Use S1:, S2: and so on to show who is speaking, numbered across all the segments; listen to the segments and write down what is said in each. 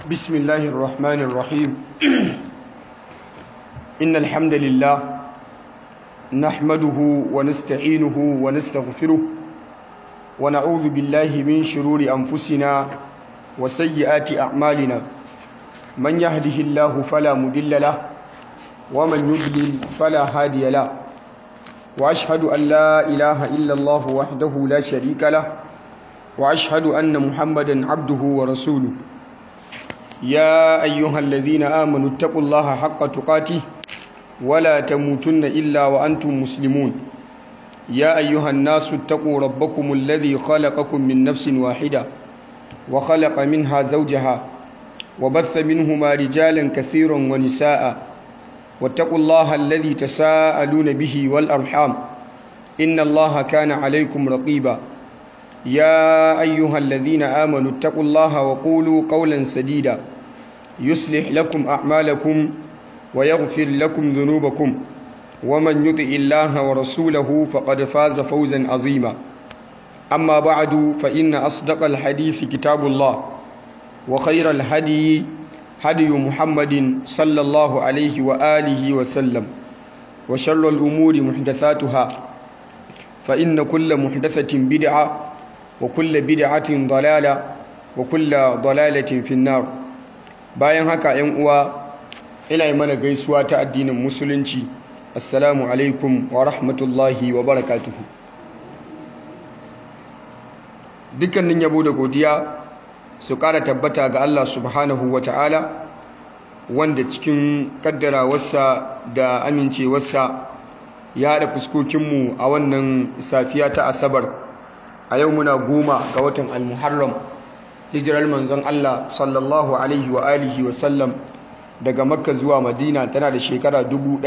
S1: بسم الله الرحمن الرحيم إن الحمد لله نحمده ونستعينه ونستغفره ونعوذ بالله من شرور أنفسنا وسيئات أعمالنا من يهده الله فلا مضل له ومن يضلل فلا هادي له وأشهد أن لا إله إلا الله وحده لا شريك له وأشهد أن محمدا عبده ورسوله يا أيها الذين آمنوا اتقوا الله حق تقاته ولا تموتن إلا وأنتم مسلمون يا أيها الناس اتقوا ربكم الذي خلقكم من نفس واحدة وخلق منها زوجها وبث منهما رجالا كثيرا ونساء واتقوا الله الذي تساءلون به والأرحام إن الله كان عليكم رقيبا يا أيها الذين آمنوا اتقوا الله وقولوا قولا سديدا يصلح لكم أعمالكم ويغفر لكم ذنوبكم ومن يطع الله ورسوله فقد فاز فوزا عظيما أما بعد فإن أصدق الحديث كتاب الله وخير الهدي هدي محمد صلى الله عليه وآله وسلم وشر الأمور محدثاتها فإن كل محدثة بدعة وكل بدعة ضلالة وكل ضلالة في النار bayan haka ‘yan uwa ina mana gaisuwa ta addinin musulunci assalamu alaikum wa rahmatullahi wa barakatuhu dukkanin yabo da godiya su ƙara tabbata ga Allah subhanahu wa ta'ala wanda cikin kaddarawarsa da amincewarsa ya haɗa fuskokinmu a wannan safiya ta asabar a yau muna 10 ga watan al-muharram hijirar manzon Allah sallallahu alaihi wa alihi wa sallam daga makka zuwa madina tana da shekara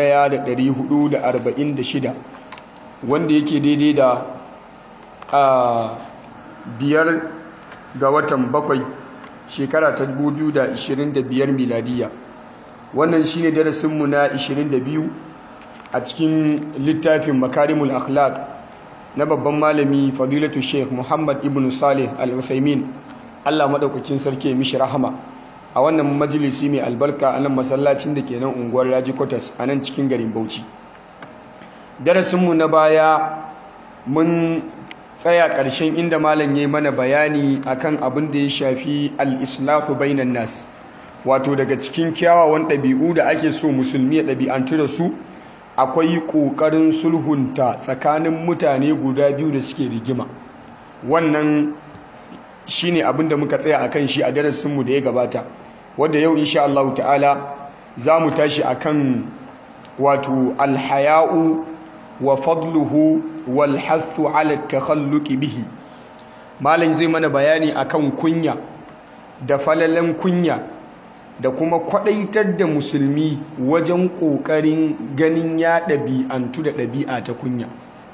S1: 1446 wanda yake daidai da 5 ga watan 7 shekara ta 2025 miladiya wannan shine darasinmu na 22 a cikin littafin makarimul akhlaq na babban malami fadilatu sheikh muhammad ibn salih al-uthaymin Allah madaukakin sarki ya mishi rahama a wannan majalisi mai albarka a nan masallacin da ke nan unguwar Raji Quarters a nan cikin garin Bauchi darasinmu na baya mun tsaya ƙarshen inda malam yayi mana bayani akan abin da ya shafi al-islahu bainan nas wato daga cikin kyawawan ɗabi'u da ake so musulmi ya ɗabi'antu da su akwai ƙoƙarin sulhunta tsakanin mutane guda biyu da suke rigima wannan shine abin da muka tsaya akan shi a darasinmu da ya gabata wanda yau insha Allah ta'ala za mu tashi akan wato alhaya'u wa fadluhu wal hathu ala takhalluqi bihi malam zai mana bayani akan kunya da falalan kunya da kuma kwadaitar da musulmi wajen kokarin ganin ya ɗabi'antu da ɗabi'a ta kunya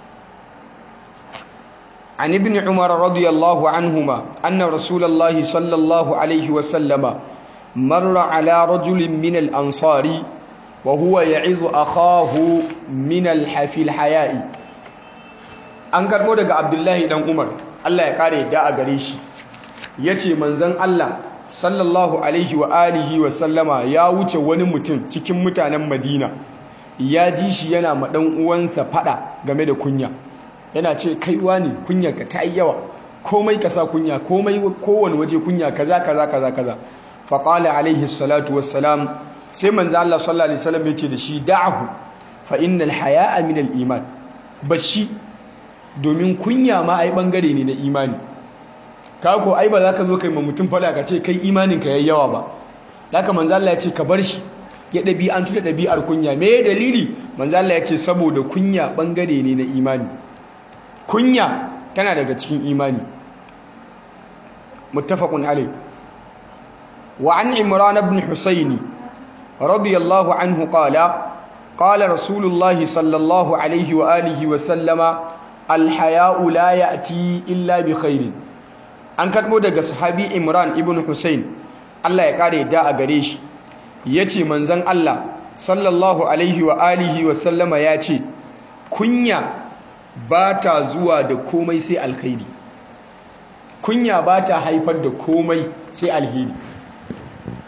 S1: عن ابن عمر رضي الله عنهما أن رسول الله صلى الله عليه وسلم مر على رجل من الأنصار وهو يعظ أخاه من الحياء an karbo daga Abdullahi dan Umar Allah ya kare da a gare shi yace manzon Allah sallallahu alaihi wa alihi wa sallama ya wuce wani mutum cikin mutanen Madina ya ji shi yana ma dan uwansa fada game da kunya yana ce kaiwa ne kunyarka ta yi yawa komai ka sa kunya komai kowane waje kunya kaza faqala alaihi salatu wassalam sai manzo Allah sallallahu alaihi wasallam yace da shi da'ahu fa innal haya'a min al-iman bashi domin kunya ma ai bangare ne na imani ka ko ai ba za ka zo kai ma mutum fada ka ce kai imanin ka yayi yawa ba haka manzo Allah ya ce ka bar shi ya dabi'antu da dabi'ar kunya me dalili manzo Allah ya ce saboda kunya bangare ne na imani kunya tana daga cikin imani muttafaqun alayh wa an imran ibn husayn radiyallahu anhu qala rasulullahi sallallahu alayhi wa alihi wa sallama alhaya'u la ya'ti illa bi khairin an karbo daga sahabi imran ibn husayn Allah ya kare da a gare shi yace manzon Allah sallallahu alaihi wa alihi wa sallama yace kunya ba ta zuwa da komai sai alkhairi kunya ba ta haifar da komai sai alheri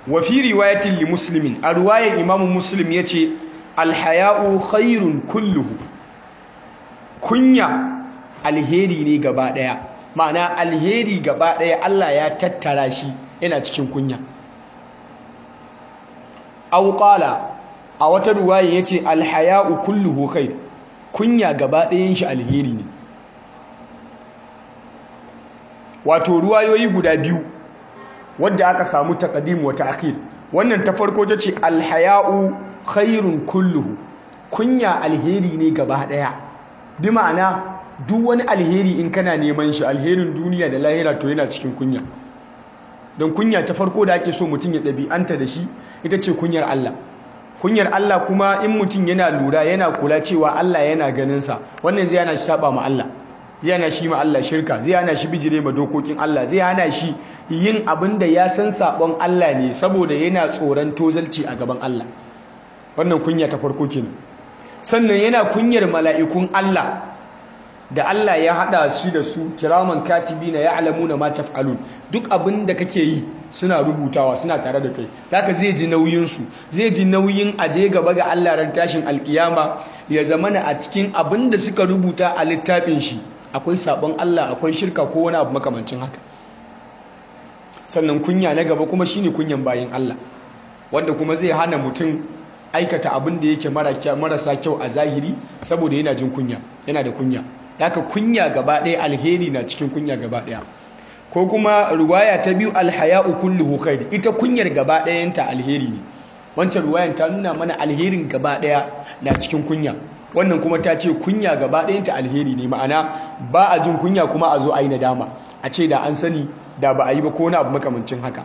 S1: wa fi riwayatin li muslimin a riwayar imamu muslim yace alhaya'u khairun kulluhu, kunya alheri ne gaba daya, ma'ana alheri gaba daya Allah ya tattara shi yana cikin kunya. Aw qala a wata riwaya yace alhaya'u kulluhu khair, kunya gaba dayan shi alheri ne. Wato ruwayoyi guda biyu wadda aka samu taqdim wa ta'khir. Wannan ta farko tace alhaya'u khairun kulluhu, kunya alheri ne gaba daya, bi ma'ana duk wani alheri in kana neman shi, alherin duniya da lahira, to yana cikin kunya. Don kunya ta farko da ake so mutum ya ɗabi'anta da shi ita ce kunyar Allah. Kunyar Allah kuma in mutum yana lura yana kula cewa Allah yana ganinsa, wannan zai hana shi saba ma Allah, zai hana shi ma Allah shirka, zai hana shi bijire ma dokokin Allah, zai hana shi yin abin da ya san sabon Allah ne saboda yana tsoron tozalci a gaban Allah. Wannan kunya ta farko kenan. Sannan yana kunyar mala'ikun Allah da Allah ya hada shi da su kiraman katibina ya'lamuna ma taf'alun, duk abin da kake yi suna rubutawa, suna tare da kai. Haka zai ji nauyin su, zai ji nauyin aje gaba ga Allah ran tashin alkiyama ya zamana a cikin abin da suka rubuta a littafin shi akwai sabon Allah, akwai shirka ko wani abu makamancin haka. Sannan kunya na gaba kuma shine kunyan bayin Allah, wanda kuma zai hana mutum aikata abin da yake marasa kyau a zahiri saboda yana jin kunya, yana da kunya. Haka kunya gaba ɗaya alheri na cikin kunya gaba ɗaya. Ko kuma ruwaya ta biyu alhaya'u kulluhu khair, ita kunyar gaba ɗayanta alheri ne. Wancan ruwayan ta nuna mana alherin gaba ɗaya na cikin kunya, wannan kuma ta ce kunya gaba ɗayanta alheri ne, ma'ana ba a jin kunya kuma a zo a yi nadama a ce da an sani da ba a yi ba ko wani abu makamancin haka.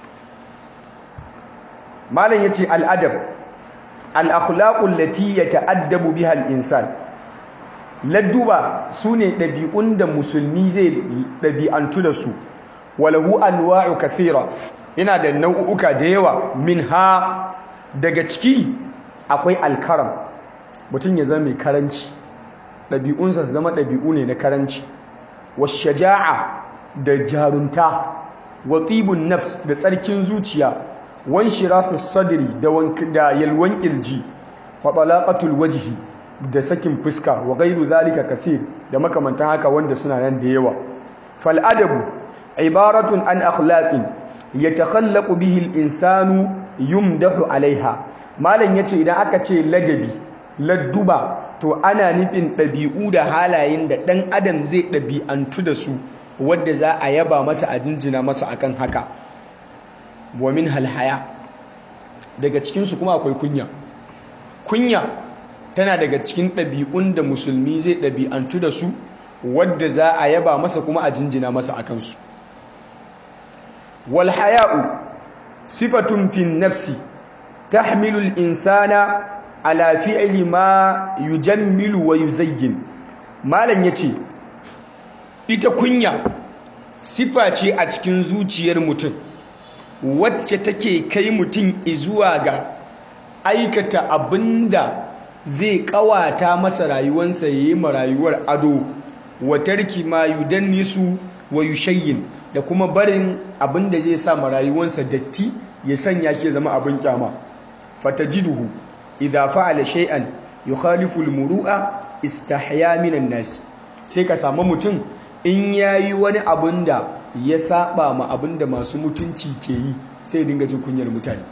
S1: Malam yace al'adab al-akhlaqu allati yata'addabu biha al-insan, ladduba sune ɗabi'un da musulmi zai ɗabi'antu da su. Walahu anwa'u kathira, yana da nau'uka da yawa. Minha, daga ciki akwai alkaram, mutum ya zama mai karanci, ɗabi'unsa su zama ɗabi'u ne na karanci. Washaja'a, da jarunta. Wa tibun nafs, da tsarkin zuciya. Wanshirahu sadri, da yalwan kirji. Wa talaqatul wajhi, da sakin fuska. Wa ghairu zalika kathir, da makamantan haka wanda suna nan da yawa. Fal adabu ibaratun an akhlaqin yatakhallaqu bihi al-insanu yumdahu alaiha. Malam yace idan aka ce ladabi, ladduba, to ana nufin ɗabi'u da halayen da ɗan adam zai ɗabi'antu da su, wadda za a yaba masa, a jinjina masa akan haka. Wa min halhaya, daga cikinsu kuma akwai kunya. Kunya tana daga cikin ɗabi'un da musulmi zai ɗabi'antu da su, wadda za a yaba masa kuma a jinjina masa a kansu. Wal haya'u sifatun fin nafsi tahmilu al-insana ala fi'li ma yujammilu wa yuzayyin. Malam yace ita kunya sifa ce a cikin zuciyar mutum wacce take kai mutum zuwa ga aikata abinda zai kawata masa rayuwarsa, yayi ma rayuwar ado. Wa tarki ma yudannisu wa yushayyin, da kuma barin abinda zai sa ma rayuwarsa datti, ya sanya shi zama abin kyama. Fatajiduhu idza fa'ala shay'an yukhalifu al-muru'a istahya minan nas. Sai ka samu mutum in yayi wani abin da ya saba ma abin da masu mutunci ke yi, sai ya dinga jin kunyar mutane.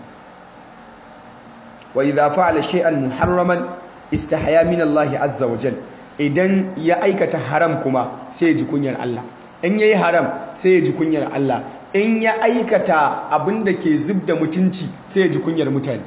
S1: Wa idza fa'ala shay'an muharraman istahya min Allah azza wa jal. Idan ya aikata haram kuma sai ya ji kunyar Allah. In yayi haram sai ya ji kunyar Allah. In ya aikata abin da ke zubda mutunci sai ya ji kunyar mutane.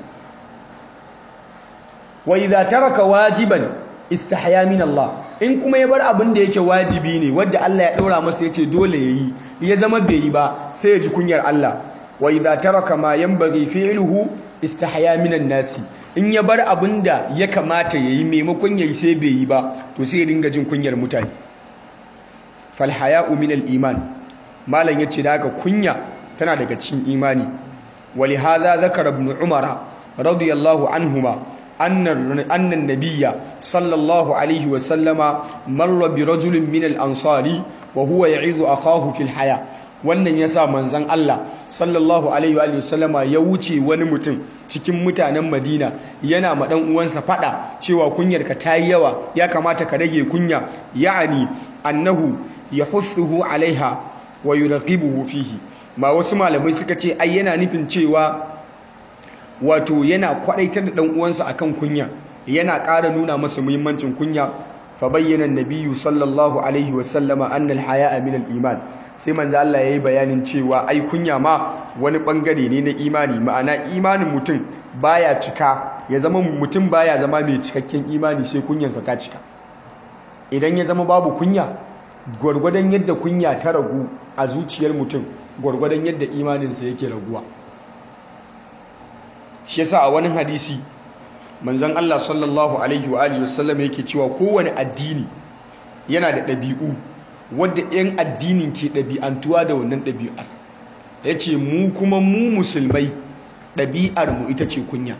S1: Wa idza taraka wajiban istahya min Allah. In kuma ya bar abin da yake wajibi ne wanda Allah ya daura masa yace dole yayi, ya zama bai yi ba, sai ya ji kunyar Allah. Wa idza taraka ma yanbaghi fi'luhu istahya minan nasi. In ya bar abin da ya kamata yayi maimakon yayi sai bai yi ba, to sai ya dinga jin kunyar mutane. Fal haya'u min al-iman. Malam yace da haka kunya tana daga cikin imani. Wa li hadha zakara ibn Umar radiyallahu anhuma أن النبي صلى الله عليه وسلم مر برجل من الأنصار وهو يعظ أخاه في الحياة. wannan yasa manzon Allah sallallahu alaihi wa sallama ya wuce wani mutum cikin mutanen Madina yana ma dan uwansa fada cewa kunyarka tayi yawa, ya kamata ka rage kunya, ya'ani annahu yahuthuhu alaiha wa yuraqibuhu fihi. Ma wasu malamai suka ce ai yana nufin cewa wato yana kwadaitar da dan uwansa akan kunya, yana ƙara nuna masa muhimmancin kunya. Fa bayyana an-nabiyyu sallallahu alaihi wa sallama anna al-haya'a min al-iman. Sai manzo Allah yayi bayanin cewa ai kunya ma wani bangare ne na imani, ma'ana imanin mutum baya cika, ya zama mutum baya zama mai cikakken imani sai kunyarsa ta cika. Idan ya zama babu kunya, gwargwadon yadda kunya ta ragu a zuciyar mutum, gwargwadon yadda imaninsa yake raguwa. Shi yasa a wani hadisi manzon Allah sallallahu alaihi wa alihi wasallam yake cewa kowane addini yana da ɗabi'u wadda 'yan addinin ke ɗabi'antuwa da wannan ɗabi'ar. Yace mu kuma mu musulmai ɗabi'ar mu ita ce kunya.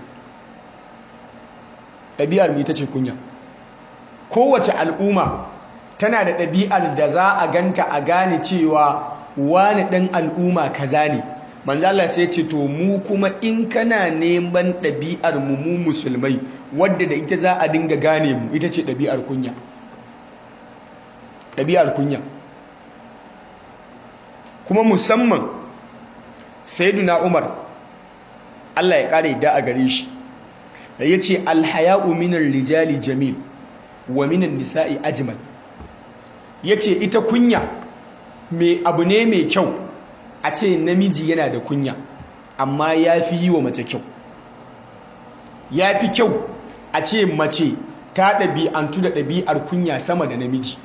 S1: Ɗabi'ar mu ita ce kunya. Kowace al'umma tana da ɗabi'ar da za a ganta a gane cewa wani ɗan al'umma kaza ne. Manzo Allah sai ce to mu kuma in kana neman ɗabi'ar mu musulmai wadda da ita za a dinga gane mu, ita ce ɗabi'ar kunya. Ɗabi'ar kunya. Kuma musamman Sayyiduna Umar, Allah ya ƙara yadda a gare shi, da yace alhaya'u minar rijali jamil wa minan nisa'i ajmal. Yace ita kunya abu ne mai kyau a ce namiji yana da kunya, amma ya fi yi wa mace kyau. Ya fi kyau a ce mace ta ɗabi'antu da ɗabi'ar kunya sama da namiji.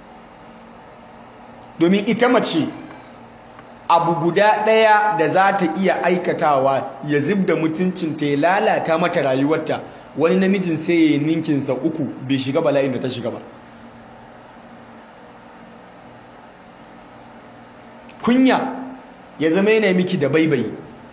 S1: Domin ita mace abu guda ɗaya da za ta iya aikatawa ya zub da mutuncinta, ya lalata mata rayuwarta, wani namijin sai ya yi ninkinsa 3 bai shiga bala'in da ta shiga ba. Kunya ya zama yana miki da baibayi.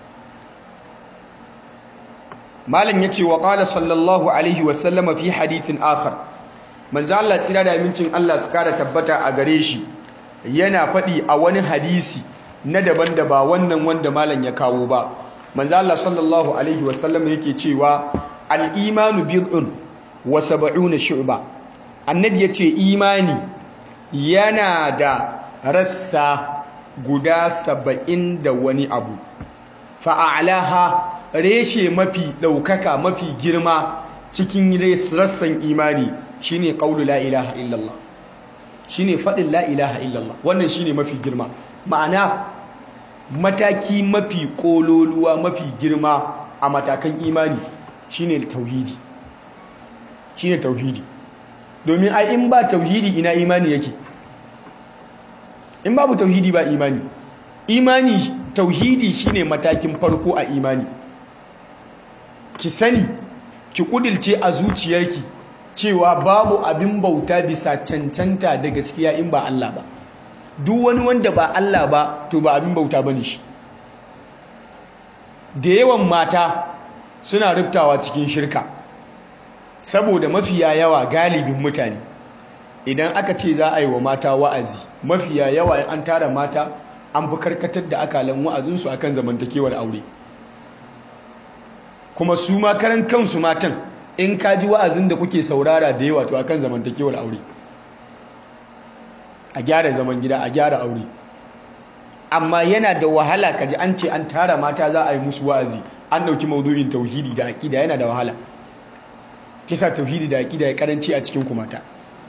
S1: Malam yace wa qala sallallahu alaihi wa sallama fi hadithin akhar. Manzo Allah tsira da amincin Allah su kara tabbata a gare shi yana faɗi a wani hadisi na daban da ba wannan wanda malam ya kawo ba. Manzo Allah sallallahu alaihi wa sallama yake cewa al-imanu bid'un wa 70 shu'ba. Annabi yace imani yana da rassa guda 70 da wani abu. Fa'alaha reshe mafi ɗaukaka mafi girma cikin rassan imani shine qaulu la ilaha illallah, shine faɗin la ilaha illallah. Wannan shine mafi girma, ma'ana mataki mafi kololuwa mafi girma a matakan imani shine tauhidi. Shine tauhidi. Domin ai in ba tauhidi ina imani yake? In babu tauhidi ba imani. Imani, tauhidi shine matakin farko a imani. Ki sani, ki kudilce a zuciyarki cewa babu abin bauta bisa cancanta da gaskiya in ba Allah ba. Duk wani wanda ba Allah ba to ba abin bauta bane shi. Da yawan mata suna rubtawa cikin shirka saboda mafiya yawa galibin mutane idan aka ce za a yi wa mata wa'azi, mafiya yawa an tara mata an fi karkatar da akalan wa'azinsu akan zamantakewar aure. Kuma su ma karan kansu matan in ka ji wa'azin da kuke saurara da yawa to akan zamantakewar aure, a gyara zaman gida, a gyara aure. Amma yana da wahala kaji an ce an tara mata za a yi musu wa'azi an dauki maudu'in tauhidi da aqida, yana da wahala. Kisa tauhidi da aqida ya karanci a cikin ku mata.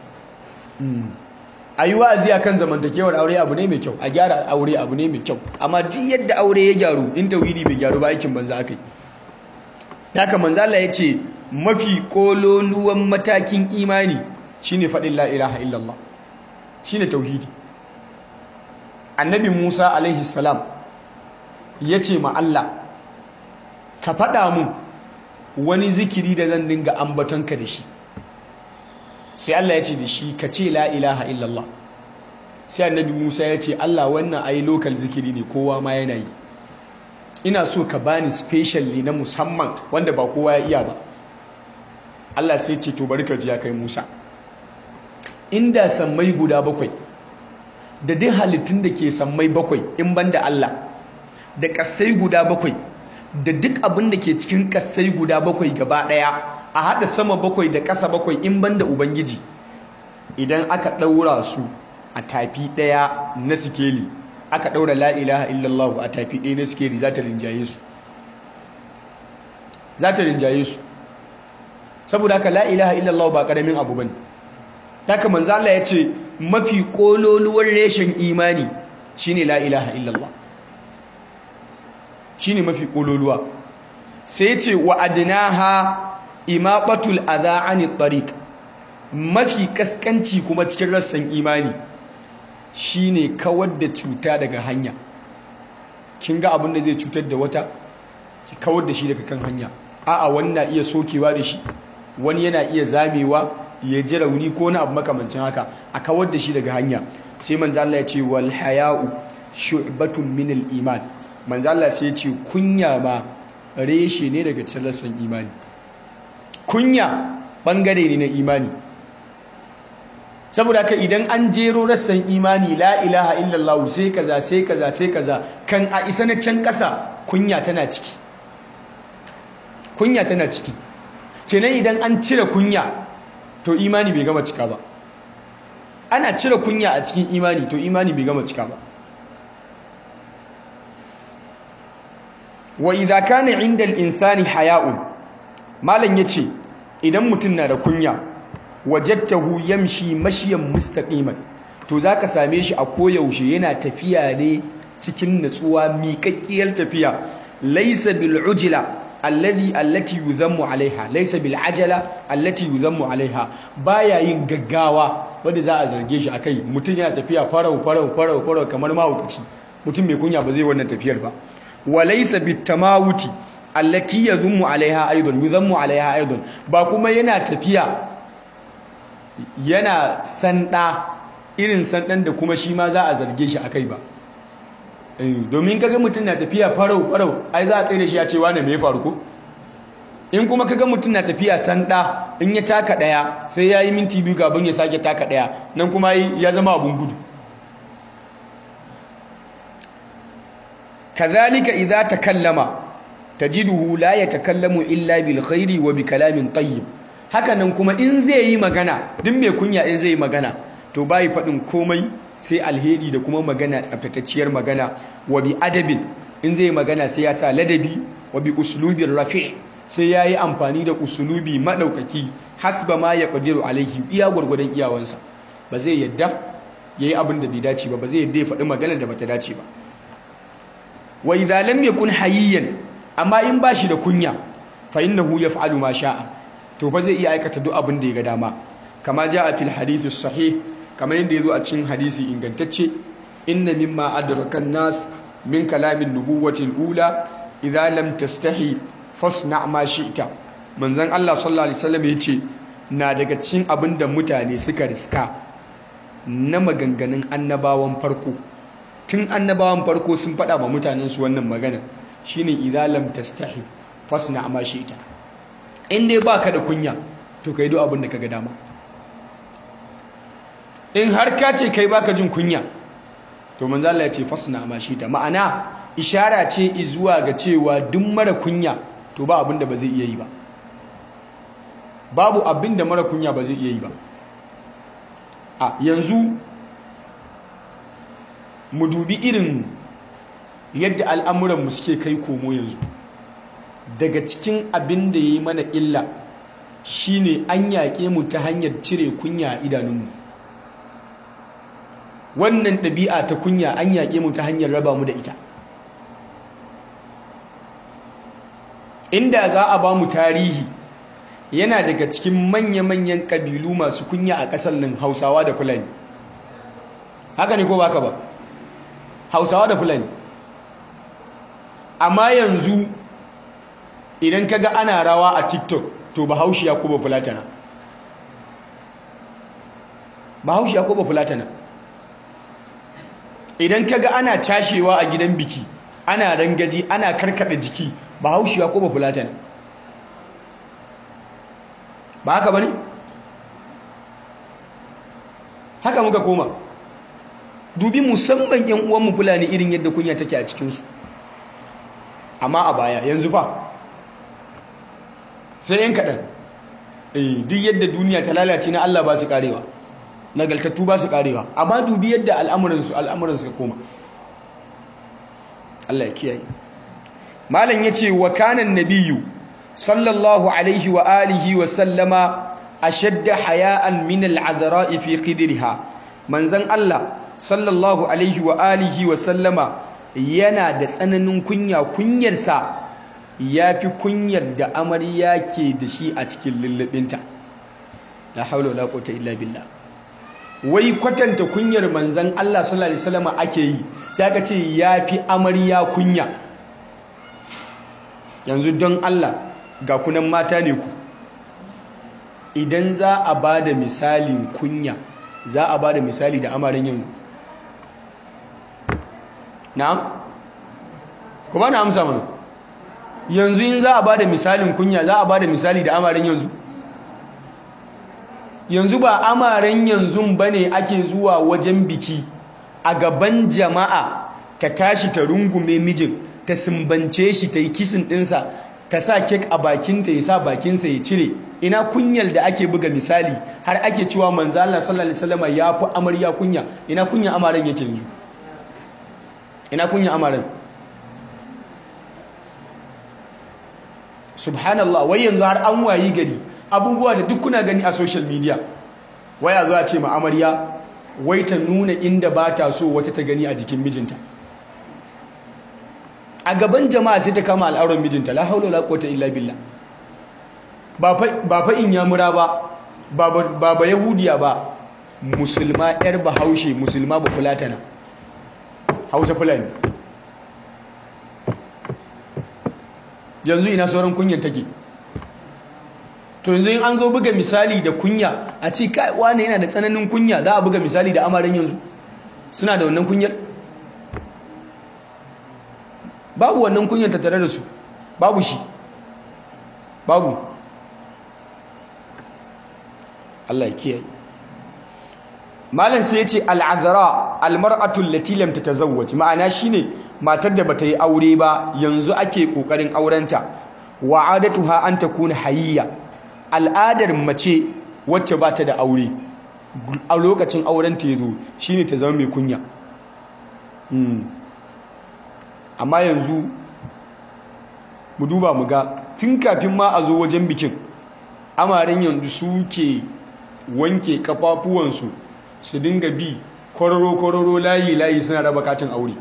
S1: A yi wa'azi akan zamantakewar aure abu ne mai kyau, a gyara aure abu ne mai kyau, amma duk yadda aure ya gyaru in tauhidi bai gyaru ba aikin banza akai. Haka manzo Allah ya ce mafi kololuwan matakin imani shine faɗin la ilaha illallah, shine tauhidi. Annabi Musa alaihi salam ya ce ma Allah, ka faɗa mun wani zikiri da zan dinga ambatonka da shi. Sai Allah ya ce da shi ka ce la ilaha illallah. Sai Annabi Musa ya ce Allah, wannan ai local zikiri ne, kowa ma yana yi. Ina so ka bani special ne na musamman wanda ba kowa ya iya ba. Allah sai ce to bari ka ji ya kai Musa, inda sammai guda 7 da duk halittun da ke sammai bakwai in banda Allah da kasai guda bakwai da duk abin da ke cikin kasai guda bakwai gaba daya a hada sama bakwai da kasa bakwai in banda ubangiji idan aka daura su a tafi daya na sikeli aka daura la ilaha illallah a tafi daya na sikeli za ta rinjaye su saboda haka la ilaha illallah ba karamin abu bane haka manzo Allah ya ce mafi kololuwar reshen imani shine la ilaha illallah shine mafi kololuwa sai ya ce wa adnaha imaqatul adha anit tariq mafi kaskanci kuma cikin rassan imani shine kawar da cuta daga hanya kin ga abin da zai cutar da wata ki kawar da shi daga kan hanya a'a wani na iya sokewa da shi wani yana iya zamewa ya ji rauni ko na abu makamancin haka a kawar da shi daga hanya sai manzo Allah ya ce wal haya'u shu'batun min al iman manzo Allah sai ya ce kunya ma reshe ne daga cikin rassan imani kunya bangare ne na imani saboda haka idan an jero rassan imani la ilaha illallah sai kaza sai kaza sai kaza kan a isa na can kasa kunya tana ciki kenan idan an cire kunya to imani bai gama cika ba ana cire kunya a cikin imani to imani bai gama cika ba wa idza kana 'inda al-insani haya'un malan yace idan mutum na da kunya wajadtahu yamshi mashiyan mustaqiman to zaka same shi a koyaushe yana tafiya ne cikin natsuwa miƙaƙƙiyar tafiya laysa bil ujla allati yuzammu alaiha laysa bil ajala allati yuzammu alaiha baya yin gaggawa wanda za a zarge shi akai mutum yana tafiya farau kamar mahaukaci mutum mai kunya ba zai wannan tafiyar ba wa laysa bit tamawuti allati yuzammu alaiha aidan ba kuma yana tafiya yana sanda irin sandan da kuma shi ma za a zarge shi akai ba domin kaga mutum na tafiya farau ai za a tsaye da shi ya ce wane me ya faru ko in kuma kaga mutum na tafiya sanda in ya taka daya sai ya yi minti biyu gaban ya sake taka daya nan kuma ya zama abun gudu kazalika idza takallama tajiduhu la yatakallamu illa bil khairi wa bi kalamin tayyib hakanan kuma in zai yi magana duk mai kunya in zai yi magana to bai faɗin komai sai alheri da kuma magana tsaftatacciyar magana wa bi adabin in zai magana sai ya sa ladabi wa bi uslubin rafi' sai ya yi amfani da usulubi maɗaukaki hasba ma ya ƙadiru alaihi iya gwargwadon iyawansa ba zai yadda ya yi abin da bai dace ba zai yadda ya faɗi maganar da bata dace ba wa idza lam yakun hayyan amma in ba shi da kunya fa innahu yaf'alu ma sha'a to fa zai iya aikata duk abin da ya ga dama kama jaa fil hadith sahih kamar yadda ya zo a cikin hadisi ingantacce inna mimma adrakan nas min kalamin nubuwatil ula idza lam tastahi fasna ma shi'ta manzon Allah sallallahu alaihi wasallam yace na daga cikin abinda mutane suka riska na maganganun annabawan farko tun annabawan farko sun faɗa ma mutanen su wannan magana shine idza lam tastahi fasna ma shi'ta in dai baka da kunya to kai duk abin da kaga dama in har ka ce kai baka jin kunya to manzo Allah ya ce fasna ma shi ta ma'ana ishara ce zuwa ga cewa duk mara kunya to ba abinda ba zai iya yi ba babu abinda mara kunya ba zai iya yi ba a yanzu mu dubi irin yadda al'amuran mu suke kai komo yanzu daga cikin abin da yayi mana illa shine an yaƙe mu ta hanyar cire kunya a idanunmu wannan ɗabi'a ta kunya an yaƙe mu ta hanyar raba mu da ita inda za a ba mu tarihi yana daga cikin manya-manyan ƙabilu masu kunya a ƙasar nan Hausawa da Fulani haka ne ko baka ba Hausawa da Fulani amma yanzu idan kaga ana rawa a TikTok to Bahaushe ya ko ba Fulatana Bahaushe ya ko ba Fulatana idan kaga ana tashewa a gidan biki ana rangaji ana karkada jiki Bahaushe ya ko ba Fulatana ba haka bane haka muka koma dubi musamman yan uwanmu fulani irin yadda kunya take a cikinsu, amma a baya yanzu fa sai yan kaɗan. Duk yadda duniya ta lalace na Allah ba su karewa, nagaltattu ba su karewa, amma dubi yadda al'amuransu ka koma. Allah ya kiyaye. Malam yace wa kana nabiyyu sallallahu alaihi wa alihi wa sallama ashadda haya'an min al'adhra'i fi qidriha. Manzon Allah sallallahu alaihi wa alihi wa sallama yana da tsananin kunyarsa yafi kunyar da amarya ke da shi a cikin lullubinta. La haula wala quwwata illa billah. Wai kwatanta kunyar manzon Allah sallallahu alaihi wasallama ake yi, sai aka ce yafi amarya kunya. Yanzu don Allah ga kunan mata ne ku, idan za a ba da misalin kunya za a ba da misali da amaren yanzu. Na'am? Ku ba na amsa mana. Yanzu in za a ba da misalin kunya za a ba da misali da amaren yanzu. Yanzu ba amaren yanzu ba ne ake zuwa wajen biki a gaban jama'a ta tashi ta rungume mijin, ta sumbance shi, ta yi kisin ɗinsa, ta sa kek a bakinta, ya sa bakinsa ya cire. Ina kunyar da ake buga misali har ake cewa manzo Allah sallallahu alaihi wasallam ya fi amarya kunya. Ina kunya amaren yake yanzu? Ina kunya amaren? Subhanallah, wai yanzu har an wayi gari abubuwa da duk kuna gani a social media, waya zuwa ce ma amarya wai ta nuna inda ba ta so wata ta gani a jikin mijinta a gaban jama'a, sai ta kama al'auran mijinta. La haula wala quwwata illa billah. Ba fa in yamura ba yahudiya ba, musulma yar bahaushe, musulma ba fulatana, hausa fulani. Yanzu ina sauran kunyan take? To yanzu in an zo buga misali da kunya a ce kai wane yana da tsananin kunya, za a buga misali da amaren yanzu suna da wannan kunyar? Babu wannan kunyar tattare da su, babu shi, babu. Allah ya kiyaye. Malam sai ya ce al'azara almar'atu allati lam tatazawwaj, ma'ana shine matar da bata yi aure ba yanzu ake kokarin aurenta. Wa adatuha an takuna hayya, al'adar mace wacce bata da aure a lokacin aurenta yazo shine ta zama mai kunya. Amma yanzu mu duba mu ga tun kafin ma a zo wajen bikin, amaren yanzu suke wanke kafafuwansu su dinga bi kororo layi suna raba katin aure.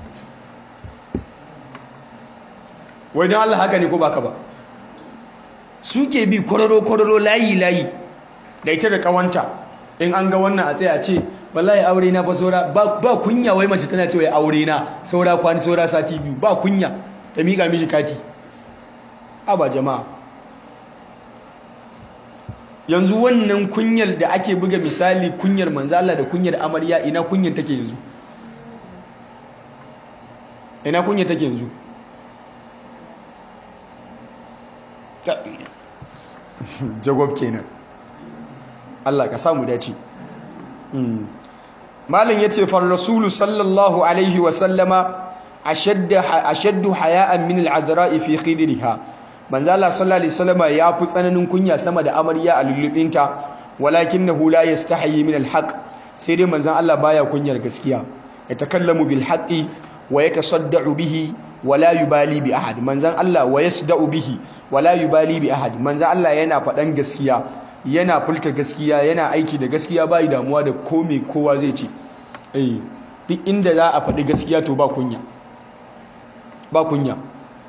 S1: Wai don Allah haka ne ko baka ba? Suke bi kororo layi da ita da kawanta, in an ga wannan a tsaye a ce wallahi aure na fa saura, ba kunya. Wai mace tana cewa aure na saura sati biyu, ba kunya ta miƙa miji kati. Aba jama'a, yanzu wannan kunyar da ake buga misali, kunyar manzo Allah da kunyar amarya, ina kunyar take yanzu? Ina kunyar take yanzu? Jagwab kenan. Allah ka samu dace. Malam yace far rasulu sallallahu alaihi wa sallama ashaddu haya'an min al'adra'i fi khidriha. Manzo Allah sallallahu alaihi wasallama ya fi tsananin kunya sama da amarya a lullubinta, walakinahu la yastahi min al-haq. Sai dai manzo Allah baya kunyar gaskiya. Ya takallamu bil haqqi wa yatasadda'u bihi wa la yubali bi ahad. Manzo Allah wa yasda'u bihi wa la yubali bi ahad. Manzo Allah yana faɗan gaskiya, yana fulta gaskiya, yana aiki da gaskiya, bai damuwa da komai kowa zai ce. Duk inda za a faɗi gaskiya to ba kunya. Ba kunya.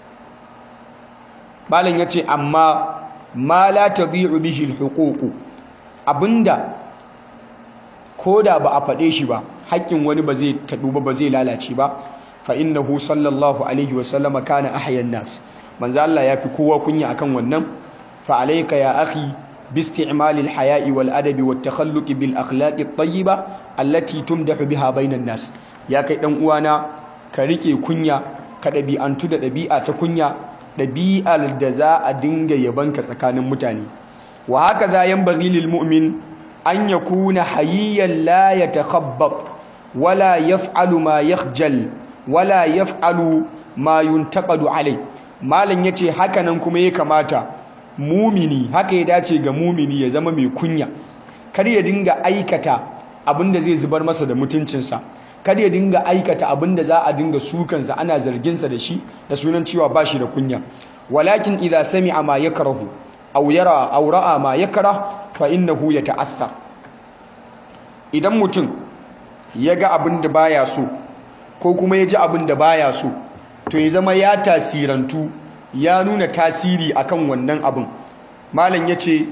S1: Malam yace amma ma la tadhi'u bihi al-huquq, abinda koda ba a faɗe shi ba, haƙƙin wani ba zai taɗu ba zai lalace ba. Fa innahu sallallahu alaihi wa sallama kana ahyan nas. Manzo Allah yafi kowa kunya akan wannan. Fa alayka ya akhi bi isti'mal al-haya'i wal adabi wat takhalluq bil akhlaq at-tayyiba allati tumdahu biha bainan nas. Ya kai dan uwana, ka rike kunya, ka dabi'antu da dabi'a ta kunya, dabi'ar da za a dinga yabanka tsakanin mutane. Wa haka za yanbaghi lil mu'min an yakuna hayyan la yatakhabbat. wala yaf'alu ma yakhjal wala yaf'alu ma yuntaqadu alai. malam yace haka nan kuma ya kamata mumini, haka ya dace ga mumini ya zama mai kunya, kar ya dinga aikata abinda zai zubar masa da mutuncinsa, kar ya dinga aikata abinda za a dinga sukansa ana zarginsa da shi da sunan cewa bashi da kunya. walakin idza sami'a ma yakrahu aw yara aw ra'a ma yakrah fa innahu yata'athar. idan mutum ya ga abin da baya so ko kuma ya ji abin da baya so, to ya zama ya tasirantu, ya nuna tasiri akan wannan abin. malam yace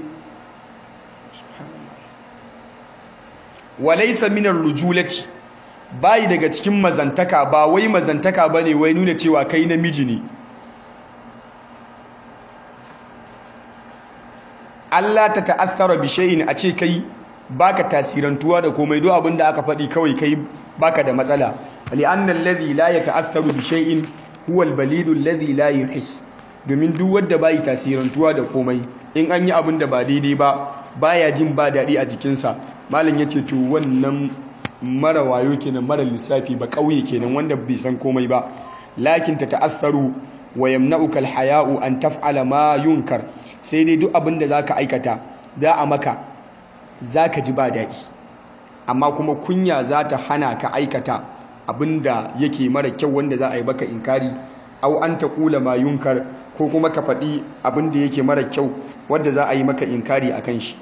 S1: walaysa min ar-rujulati, bai daga cikin mazantaka, ba wai mazantaka bane wai nuna cewa kai namiji ne. Allah ta ta'athara bi shay'in, a ce kai baka tasirantuwa da komai, do abinda aka faɗi kawai kai baka da matsala. li'anna alladhi la yata'atharu bi shay'in huwa al-balidu alladhi la yuhis. domin duk wanda bai tasirantuwa da komai, in an yi abin da ba daidai ba baya jin ba daɗi a jikinsa, malam yace to wannan mara wayo kenan, mara lissafi, ba kauye kenan, wanda bai san komai ba. lakin ta ta'atharu wa yamna'uka al-haya'u an taf'ala ma yunkar. sai dai duk abin da zaka aikata da a maka zaka ji ba daɗi, amma kuma kunya za ta hana ka aikata abin da yake mara kyau wanda za a yi baka inkari, au an taqula ma yunkar, ko kuma ka faɗi abin da yake mara kyau wanda za a yi maka inkari akan shi.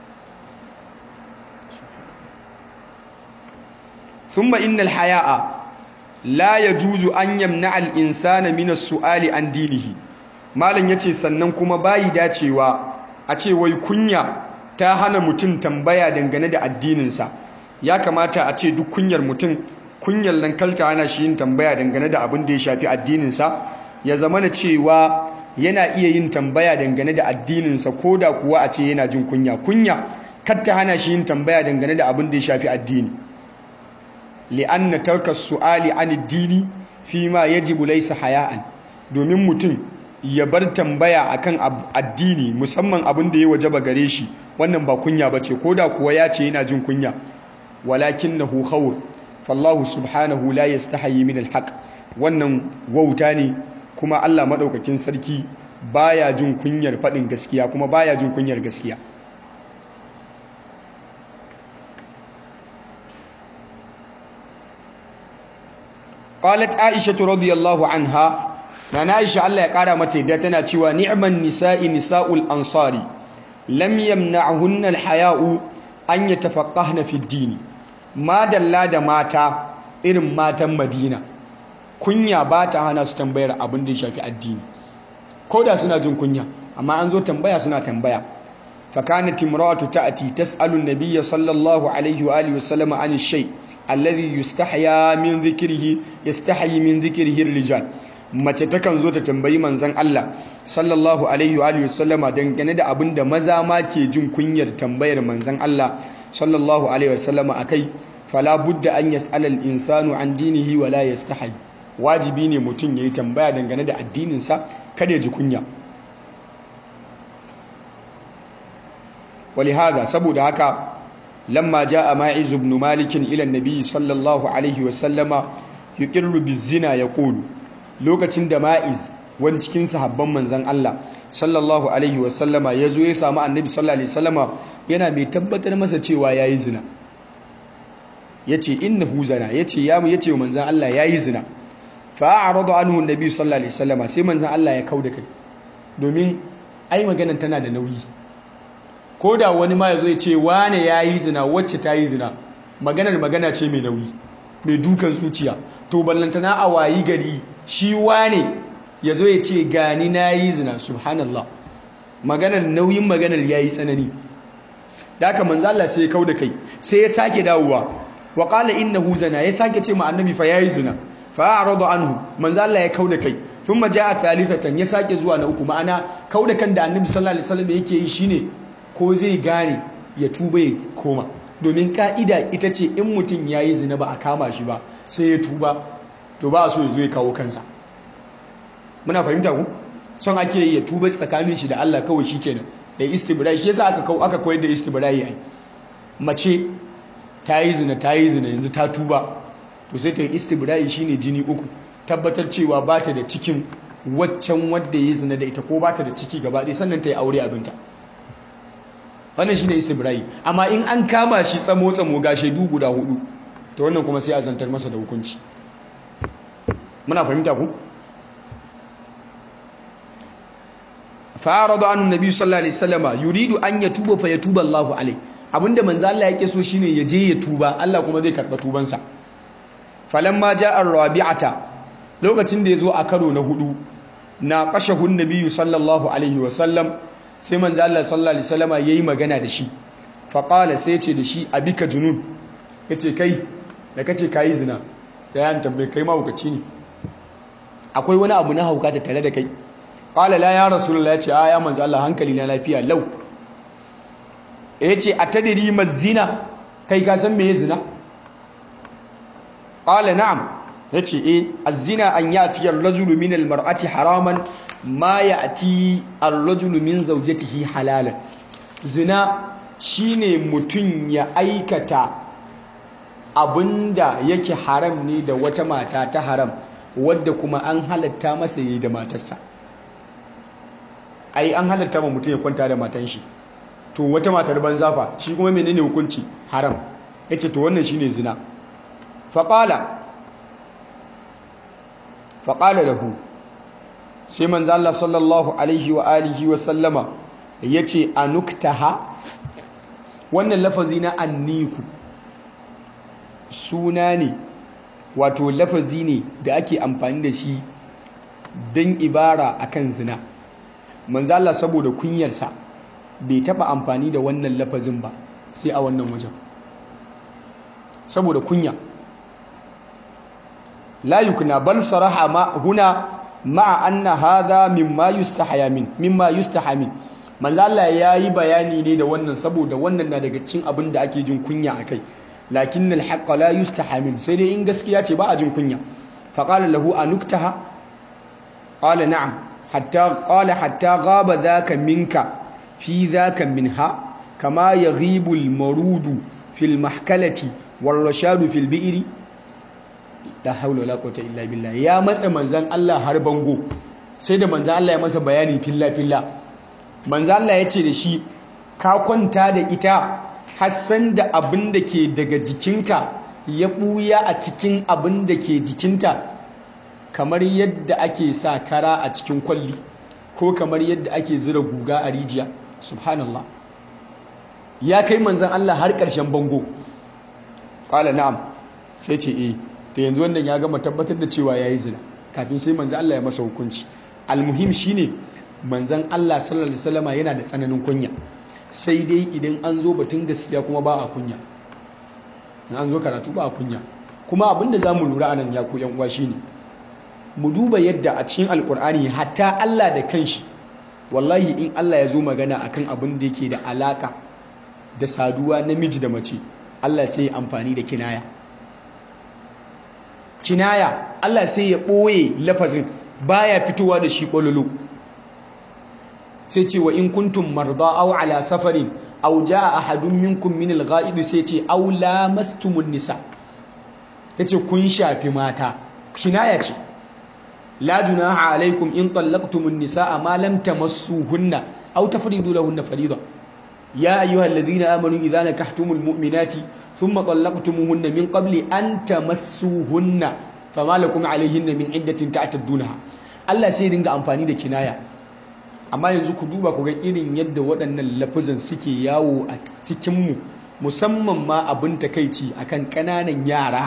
S1: thumma innal haya'a la yajuzu an yamna al-insana min as-su'ali an dinihi. malam yace sannan kuma bayi dacewa a ce wai kunya ta hana mutum tambaya dangane da addininsa. ya kamata a ce duk kunyar mutum, kunyar nan kalta hana shi yin tambaya dangane da abin da ya shafi addininsa. ya zama na cewa yana iya yin tambaya dangane da addininsa ko da kuwa a ce yana jin kunya. kunya kar ta hana shi yin tambaya dangane da abin da ya shafi addini. li'anna tarka su'ali an addini fi ma yajibu laysa haya'an. domin mutum ya bar tambaya akan addini, musamman abin da ya wajaba gare shi, wannan ba kunya bace, koda kuwa ya ce yana jin kunya. walakinahu khawr, fallahu subhanahu la yastahi min alhaq. wannan wauta ne, kuma Allah madaukakin sarki baya jin kunyar fadin gaskiya, kuma baya jin kunyar gaskiya. qalat aisha radhiyallahu anha, na Aisha Allah ya kara mata yadda tana cewa ni'man nisa'i nisa'ul ansari lam yamna'hunna al-haya'u an yatafaqqahna fi ad-din. madalla da mata irin matan Madina, kunya ba ta hana su tambayar abin da ya shafi addini, koda suna jin kunya, amma an zo tambaya suna tambaya. fa kanat imra'atu ta'ti tas'alu an-nabiyya sallallahu alaihi wa alihi wasallam an ash-shay alladhi yustahya min dhikrihi ar-rijal. mace takan zo ta tambayi manzon Allah sallallahu alaihi wa alihi wasallama dangane da abin da maza ma ke jin kunyar tambayar manzon Allah sallallahu alaihi wasallama akai. fala budda an yas'ala al-insanu an dinihi wa la yastahi. wajibi ne mutum yayi tambaya dangane da addininsa, kada ya ji kunya. ولهذا saboda haka lamma jaa ma'iz ibn malik ila an-nabi sallallahu alaihi wasallama yuqirru biz-zina yaqulu, lokacin da ma'iz wani cikin sahabban manzan Allah sallallahu alaihi wasallama ya zo ya samu annabi sallallahu alaihi wasallama yana mai tabbatar masa cewa ya yi zina. ya ce innahu zana, ya ce wa manzan Allah ya yi zina. fa'aradu anhu annabi sallallahu alaihi wasallama, sai manzan Allah ya kauda kai, domin ai maganan tana da nauyi. ko da wani ma ya zo ya ce wane ya yi zina, wacce ta yi zina, magana ce mai nauyi, mai dukan zuciya. to ballantana a wayi gari shi wane ya zo ya ce gani na yi zina, subhanallah, nauyin maganar ya yi tsanani. da aka manzo Allah sai ya kau da kai, sai ya sake dawowa wa qala innahu zana, ya sake ce ma annabi fa yayi zina. fa arada anhu, manzo Allah ya kau da kai. thumma jaa thalithatan, ya sake zuwa na uku. ma'ana kau da kan da annabi sallallahu alaihi wasallam yake yi shine ko zai gane ya tuba ya koma, domin ka'ida ita ce in mutum yayi zina ba a kama shi ba sai ya tuba, to ba so ya zo ya kawo kansa. muna fahimta ku? son ake yi ya tuba tsakanin shi da Allah kawai, shikenan da istibra'i. shi yasa aka koyar da istibra'i ai. mace ta yi zina yanzu ta tuba, to sai ta yi istibra'i shine jini 3, tabbatar cewa ba ta da cikin waccan wadda ya yi zina da ita ko ba ta da ciki gaba ɗaya, sannan ta yi aure abinta. Wannan shine istibra'i. Amma in an kama shi tsamo ga shaidu guda 4, to wannan kuma sai a zantar masa da hukunci. Muna fahimta ku? fa'arada annu nabi sallallahu alaihi wasallama yuridu an yatuba fa yatuba Allahu alaihi. Abinda manzo Allah yake so shine ya je ya tuba, Allah kuma zai karba tubansa. Falamma ja'a ar-rabi'ata, lokacin da yazo a karo na 4, na qashahu an-nabi sallallahu alaihi wasallam, sai manzo Allah sallallahu alaihi wasallama yayi magana da shi. Fa qala, sai ce da shi, abika junun, yace kai da kace kai zina, ta yan tambaye kai ma hukaci ne, akwai wani abu na hauka ta tare da kai? Qala la ya rasulullah, yace ya manzo Allah, hankali na lafiya lau. Yace atadri mazina, kai ka san me zina? Qala na'am, yace az-zina an yati ar-rajulu min al-mar'ati haraman ma yati ar-rajulu min zawjatihi halalan. Zina shine mutun ya aikata abinda yake haram ne da wata mata ta haram, wadda kuma an halatta masa yi da matarsa. Ai an halatta ma mutum ya kwanta da matan shi, to wata matar banza fa shi kuma menene hukunci? Haram. Yace to wannan shine zina. Faqala lahu, sai manzo Allah sallallahu alaihi wa alihi wa sallama yace anuktaha. Wannan lafazi na anniku suna ne, wato lafazi ne da ake amfani da shi don ibara akan zina. Manzo Allah saboda kunyarsa bai taba amfani da wannan lafazin ba sai a wannan wajen, saboda kunya. la yukna bal saraha ma huna ma'a anna hadha mimma yustahya min. Manzo Allah yayi bayani ne da wannan saboda wannan na daga cikin abin da ake jin kunya akai. Lakinnal haqq la yustaha min, sai dai in gaskiya ce ba a jin kunya. Fa qala lahu anuktaha, qala na'am, hatta ghaba dhaka minka fi dhaka minha kama yaghibu al-marudu fil mahkalati wal rashadu fil bi'ri. La hawla wala quwwata illa billah. Ya matsa manzon Allah har bango, sai da manzon Allah ya masa bayani filla. Manzon Allah ya ce da shi, ka kwanta da ita hassan da abin da ke daga jikinka ya ɓuya a cikin abin da ke jikinta, kamar yadda ake sa kara a cikin kwalli, ko kamar yadda ake zira guga a rijiya. Subhanallah. Ya kai manzon Allah har ƙarshen bango. Qala na'am, sai ce da yanzu wannan ya gama tabbatar da cewa yayi zina, kafin sai manzon Allah ya masa hukunci. Almuhim shine manzon Allah sallallahu alaihi wasallama yana da tsananin kunya, sai dai idan an zo batun gaskiya kuma ba a kunya, in an zo karatu ba a kunya. Kuma abinda za mu lura anan ya ku yan uwa shine mu duba yadda a cikin alkur'ani hatta Allah da kanshi, wallahi in Allah ya zo magana akan abin da yake da alaka da saduwa namiji da mace, Allah sai ya amfani da kinaya. Allah sai ya ɓoye lafazin, baya fitowa da shi ƙololo, sai ce wa in kuntum marda aw ala safarin aw jaa ahadun minkum min al-gha'id, sai ce aw lamastumun nisa, yace kun shafi mata, kinaya ce. La junaha alaikum in tallaqtumun nisaa ma lam tamassuhunna aw tafridu lahunna farida. Ya ayyuhalladhina amanu idha nakahtumul mu'minati thumma tallaqtumuhunna min qabli an tamassuhunna fama lakum alayhinna min iddatin ta'taddunaha. Allah sai dinga amfani da kinaya. Amma yanzu ku duba ku ga irin yadda waɗannan lafazan suke yawo a cikinmu, musamman ma abin takaici akan ƙananan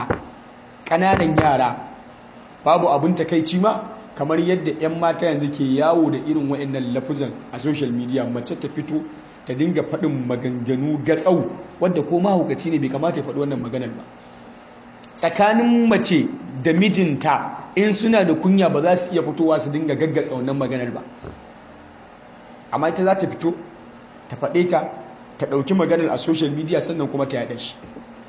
S1: yara. Babu abin takaici ma kamar yadda 'yan mata yanzu ke yawo da irin waɗannan lafazan a social media. Mace ta fito ta dinga faɗin maganganu gatsau wadda ko mahaukaci ne bai kamata ya faɗi wannan maganar ba. Tsakanin mace da mijinta in suna da kunya ba za su iya fitowa su dinga gaggatsa wannan maganar ba, amma ita za ta fito ta faɗe ta ɗauki maganar a social media sannan kuma ta yaɗa shi.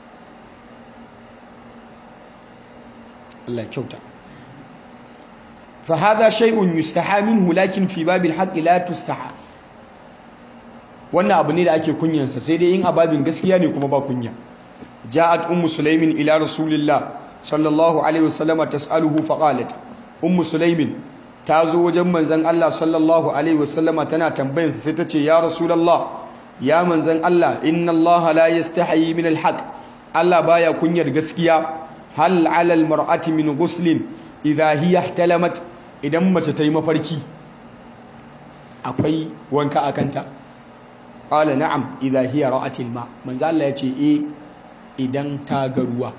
S1: Allah kyauta. fa hadha shay'un yustaha minhu lakin fi babil haqqi la tustaha. Wannan abu ne da ake kunyansa, sai dai in a babin gaskiya ne kuma ba kunya. ja'at ummu sulaimin ila rasulillah sallallahu alaihi wasallam tas'aluhu faqalat ummu sulaimin ta zo wajen manzon Allah sallallahu alaihi wasallama tana tambayarsa sai ta ce ya rasulullah ya manzon Allah inna Allah la yastahi min alhaq Allah baya kunyar gaskiya hal ala almar'ati min ghuslin idha hiya ihtalamat idan mace ta yi mafarki akwai wanka akanta qala na'am idha hiya ra'at alma manzon Allah ya ce idan ta ga ruwa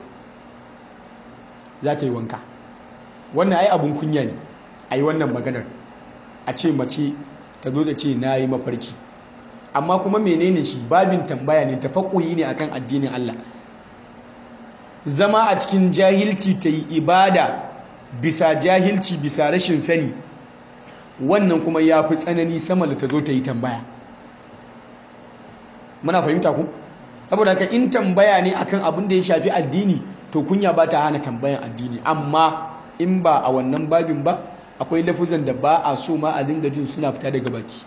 S1: za ta yi wanka. Wannan ai abun kunya ne a yi wannan maganar a ce mace ta zo da ce na yi mafarki, amma kuma menene shi babin tambaya ne, tafakkuhi ne akan addinin Allah. Zama a cikin jahilci ta yi ibada bisa jahilci bisa rashin sani, wannan kuma ya fi tsanani sama da ta zo ta yi tambaya. Muna fahimta ku? Saboda haka in tambaya ne akan abin da ya shafi addini to kunya ba ta hana tambayan addini, amma in ba a wannan babin ba akwai lafuzan da ba a so ma a dinga jin suna fita daga baki.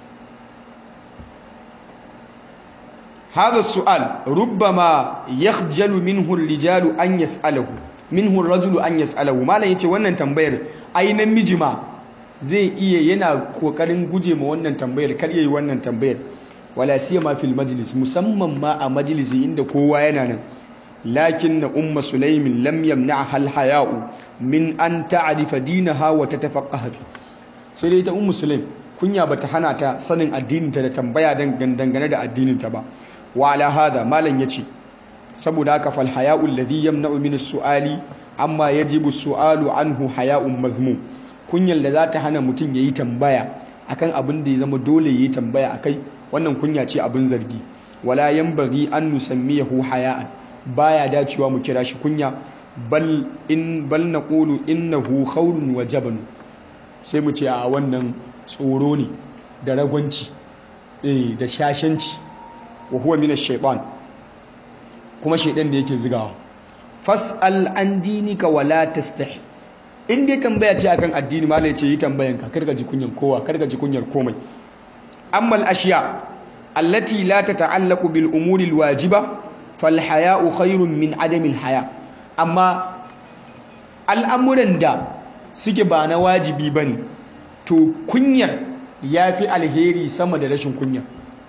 S1: Hadha su'al rubbama yakhjalu minhu ar-rijalu an yas'alahu minhu ar-rajulu an yas'alahu. Malam yace wannan tambayar ai namiji ma zai iya yana kokarin guje ma wannan tambayar, kar yayi wannan tambayar, wala siyama fil majlis, musamman ma a majlisi inda kowa yana nan. lakin umma sulaimin lam yamna'ha al-haya'u min an ta'rifa dinaha wa tatafaqaha fi. Sai dai ta ummu sulaim kunya bata hana ta sanin addininta da tambaya dangane da addininta ba. Wa ala hada malan yace saboda haka fal haya'u alladhi yamna'u min as-su'ali amma yajibu as-su'alu anhu haya'un mazmum. Kunyar da za ta hana mutum yayi tambaya akan abin da ya zama dole yayi tambaya akai, wannan kunya ce abin zargi. Wala yanbaghi an nusammiyahu haya'an, baya dacewa mu kira shi kunya, bal naqulu innahu khawrun wa jabn, sai mu ce a wannan tsoro ne da ragwanci da shashanci, wa huwa min ash-shaytan, kuma shaydan da yake zigawa. Fas'al an dinika wala tastahi, in dai tambaya ce akan addini malai ce yi tambayanka, karka ji kunyar kowa, karka ji kunyar komai. Amma al-ashiya allati la tata'allaqu bil umuri al-wajiba falhaya'u khairun min adamil haya. Amma al'amuran da suke ba na wajibi bane, to kunyar yafi alheri sama da rashin kunya.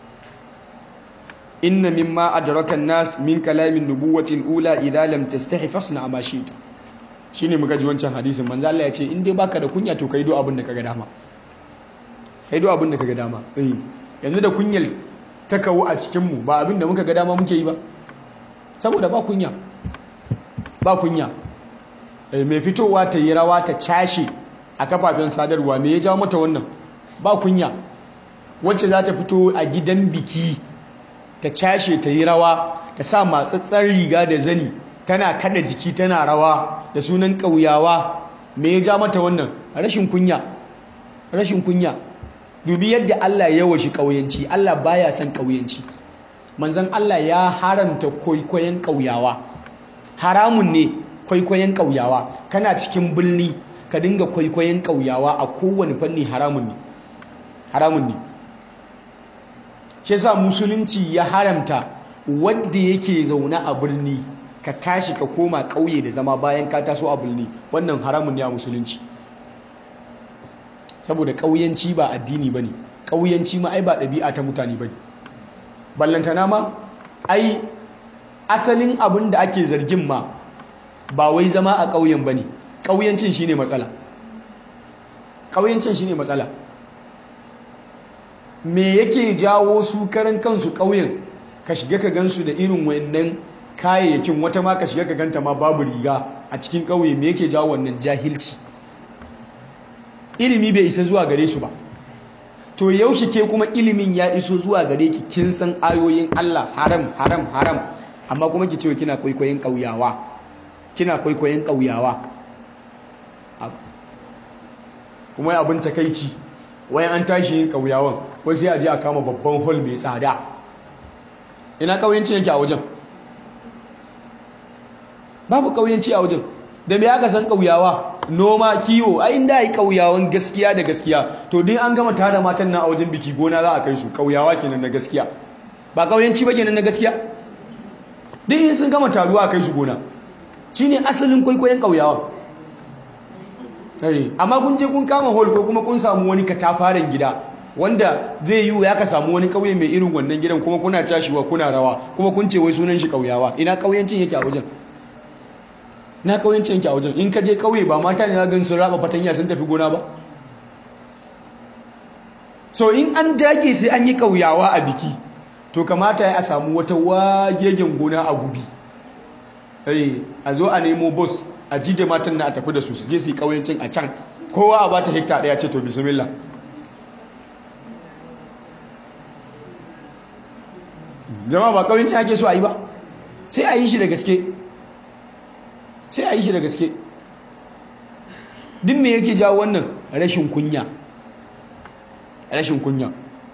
S1: Inna mimma adraka an-nas min kalamin nubuwati al-ula idha lam tastahi fasna ma shi'ta. Shine muka ji wancan hadisin, manzo Allah ya ce in dai baka da kunya to kai do abin da kaga dama. Kai do abin da kaga dama. Yanzu da kunyar ta kawo a cikin mu, ba abin da muka ga dama muke yi ba. Saboda ba kunya, ba kunya. Mai fitowa ta yi rawa ta cashe a kafafen sadarwa, me ya jawo mata wannan? Ba kunya. Wacce za ta fito a gidan biki ta cashe ta yi rawa, ta sa matsatsar riga da zani, tana kada jiki tana rawa da sunan ƙauyawa, me ya ja mata wannan? Rashin kunya. Rashin kunya. Dubi yadda Allah ya washi ƙauyanci. Allah baya son ƙauyanci. Manzon Allah ya haramta kwaikwayon ƙauyawa. Haramun ne kwaikwayon ƙauyawa. Kana cikin birni ka dinga kwaikwayon ƙauyawa a kowane fanni, haramun ne. Haramun ne. Shi yasa musulunci ya haramta wanda yake zaune a birni ka tashi ka koma ƙauye da zama bayan ka taso a birni. Wannan haramun ne a musulunci. Saboda ƙauyanci ba addini bane. Ƙauyanci ma ai ba ɗabi'a ta mutane bane. Ballantana ma ai asalin abin da ake zargin ma ba wai zama a ƙauyen bane. Ƙauyancin shine matsala. Ƙauyancin shine matsala. Me yake jawo su karan kansu ƙauyen ka shiga ka gansu da irin wannan kayayyakin, wata ma ka shiga ka ganta ma babu riga a cikin ƙauye? Me yake jawo wannan? Jahilci. Ilimi bai isa zuwa gare su ba. To yaushe ke kuma ilimin ya iso zuwa gare ki, kin san ayoyin Allah haram haram haram, amma kuma ki ce kina kwaikwayon ƙauyawa, kina kwaikwayon ƙauyawa. Kuma abin takeici, wayan an tashi yin ƙauyawan wai sai a je a kama babban hall mai tsada. Ina ƙauyanci yake a wajen? Babu ƙauyanci a wajen. Da me aka san ƙauyawa? Noma, kiwo. Ai inda yi ƙauyawan gaskiya da gaskiya, to din an gama tara matan nan a wajen biki gona za a kai su. Ƙauyawa kenan na gaskiya. Ba ƙauyanci ba kenan na gaskiya? duk in sun gama taruwa a kai su gona shine asalin kwaikwayon ƙauyawa. Amma kun je kun kama hall ko kuma kun samu wani katafaren gida wanda zai yi ya ka samu wani ƙauye mai irin wannan gidan kuma kuna tashiwa kuna rawa kuma kun ce wai sunan shi ƙauyawa. Ina ƙauyancin yake a wajen? Na ƙauyancin yake a wajen? In ka je ƙauye ba mata ne gan sun raba fatanya sun tafi gona ba? So in an dage sai an yi ƙauyawa a biki, to kamata ya samu wata wagegen gona a gubi. A zo a nemo bus a jide matan na a tafi da su je su yi ƙauyancin a can, kowa a bata hekta ɗaya ce to bismillah. Jama'a ba ƙauyancin ake so a yi ba, sai a yi shi da gaske, sai a yi shi da gaske. Duk me yake jawo wannan? Rashin kunya, rashin kunya.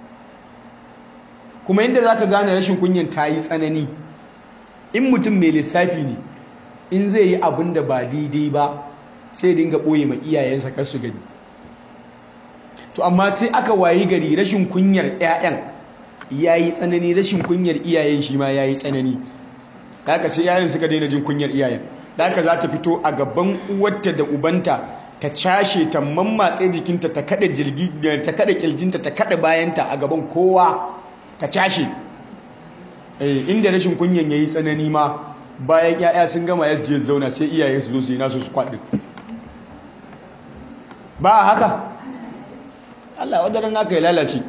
S1: Kuma yadda za ka gane rashin kunyan ta yi tsanani, in mutum mai lissafi ne, in zai yi abin da ba daidai ba sai dinga ɓoye ma iyayensa kar su gani. To amma sai aka wayi gari rashin kunyar 'ya'yan ya yi tsanani, rashin kunyar iyayen shi ma ya yi tsanani. Da haka sai 'ya'yan suka daina jin kunyar iyayen. Da haka za ta fito a gaban uwarta da ubanta ta cashe ta mammatse jikinta ta kada kirjinta ta kada bayanta a gaban kowa ta cashe. Inda rashin kunyan yayi tsanani ma bayan yaya sun gama ya je zauna sai iyaye su zo su yi nasu su kwaɗi. Ba haka Allah wadaran naka ya lalace.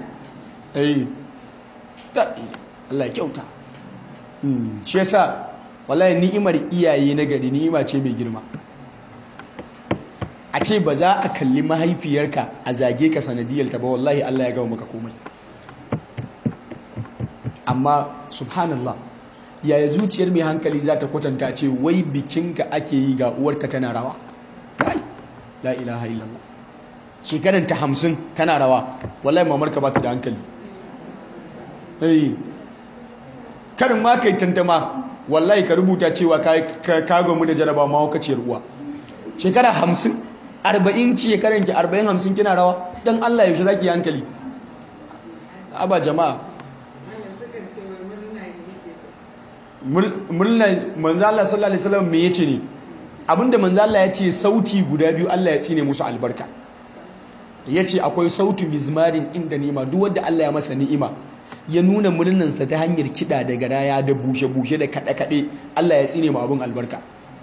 S1: Allah ya kyauta. Shi yasa wallahi ni'imar iyaye na gari ni'ima ce mai girma. A ce ba za a kalli mahaifiyarka a zage ka sanadiyarta ba, wallahi Allah ya gama maka komai. Amma subhanallah, yaya zuciyar mai hankali za ta kwatanta ce wai bikinka ake yi ga uwarka tana rawa? Kai, la ilaha illallah. Shekaranta 50 tana rawa, wallahi mamarka ba ta da hankali. Karin ma kai tantama, wallahi ka rubuta cewa ka gamu da jaraba mahaukaciyar uwa. Shekara 50, 40 shekaranki 40-50 kina rawa, don Allah yaushe za ki yi hankali? Aba jama'a. Murna manzo Allah sallallahu alaihi wasallam me yace ne? Abinda manzo Allah ya ce sauti guda biyu Allah ya tsine musu albarka. Yace akwai sautu mizmarin inda ni'ima, duk wanda Allah ya masa ni'ima ya nuna murnansa ta hanyar kida da garaya da bushe-bushe da kaɗe-kaɗe, Allah ya tsine ma abin albarka.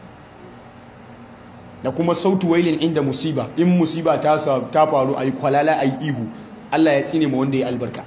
S1: Da kuma sautu wailin inda musiba, in musiba ta faru ayi kwalala ayi ihu, Allah ya tsine ma wanda ya albarka.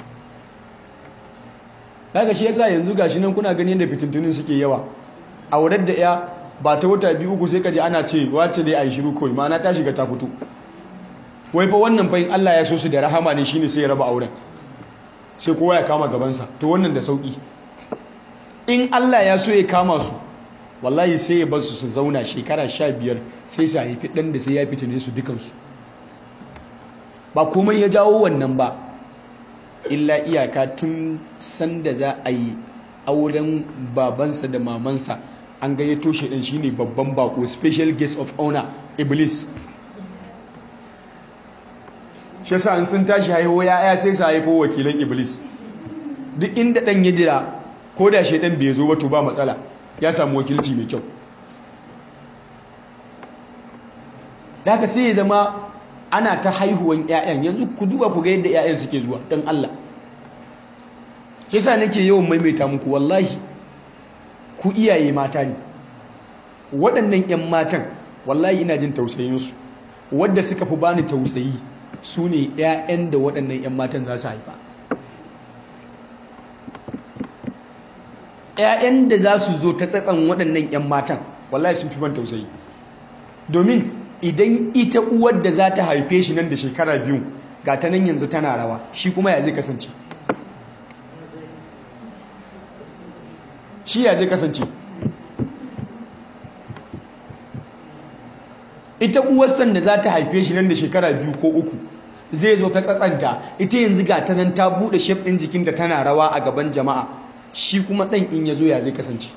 S1: Daga shi yasa yanzu gashi nan kuna gani yadda fitintunin suke yawa. Aurar da ya ba ta wata 2-3 sai kaji ana ce wace dai ayi shiru kawai, ma na ta shiga ta fito. Wai fa wannan fa in Allah ya so su da rahama ne shine sai ya raba auren. Sai kowa ya kama gabansa, to wannan da sauki. In Allah ya so ya kama su, wallahi sai ya basu su zauna shekara 15 sai su haifi dan da sai ya fitine su dukansu. Ba komai ya jawo wannan ba, illa iyaka tun sanda za a yi auren babansa da mamansa an gayyato shi ɗan shine babban bako, special guest of honor, Iblis. Shi yasa an sun tashi haihuwa ya'ya sai su haifo wakilan Iblis. Duk inda ɗan ya dira, ko da shi ɗan bai zo ba to ba matsala, ya samu wakilci mai kyau. Da haka sai ya zama ana ta haihuwan 'ya'yan. Yanzu ku duba ku ga yadda 'ya'yan suke zuwa dan Allah. Shi yasa nake yawan maimaita muku, wallahi ku iyaye mata ne. Waɗannan 'yan matan wallahi ina jin tausayinsu. Wadda suka fi bani tausayi su ne 'ya'yan da waɗannan 'yan matan za su haifa. 'Ya'yan da za su zo ta tsatsan waɗannan 'yan matan wallahi sun fi ban tausayi. Domin idan ita uwar da za ta haife shi nan da shekara 2 ga ta nan yanzu tana rawa, shi kuma ya zai kasance? Shi ya zai kasance? Ita uwar sanda za ta haife shi nan da shekara 2 ko 3 zai zo ta tsatsanta, ita yanzu ga ta nan ta buɗe shef ɗin jikinta tana rawa a gaban jama'a, shi kuma ɗan in ya zo ya zai kasance?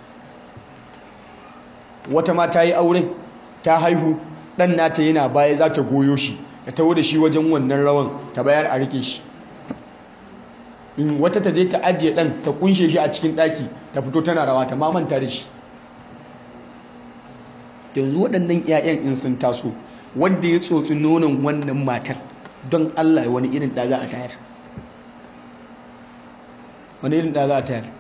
S1: Wata ma ta yi auren ta haihu, ɗan nata yana baya za ta goyo shi ta taho da shi wajen wannan rawan ta bayar a rike shi. wata ta je ta ajiye ɗan ta kunshe shi a cikin ɗaki ta fito tana rawa ta mamanta da shi. Yanzu waɗannan 'ya'yan in sun taso wanda ya tsotsi nonon wannan matar don Allah wani irin ɗa za a tayar, wani irin ɗa za a tayar.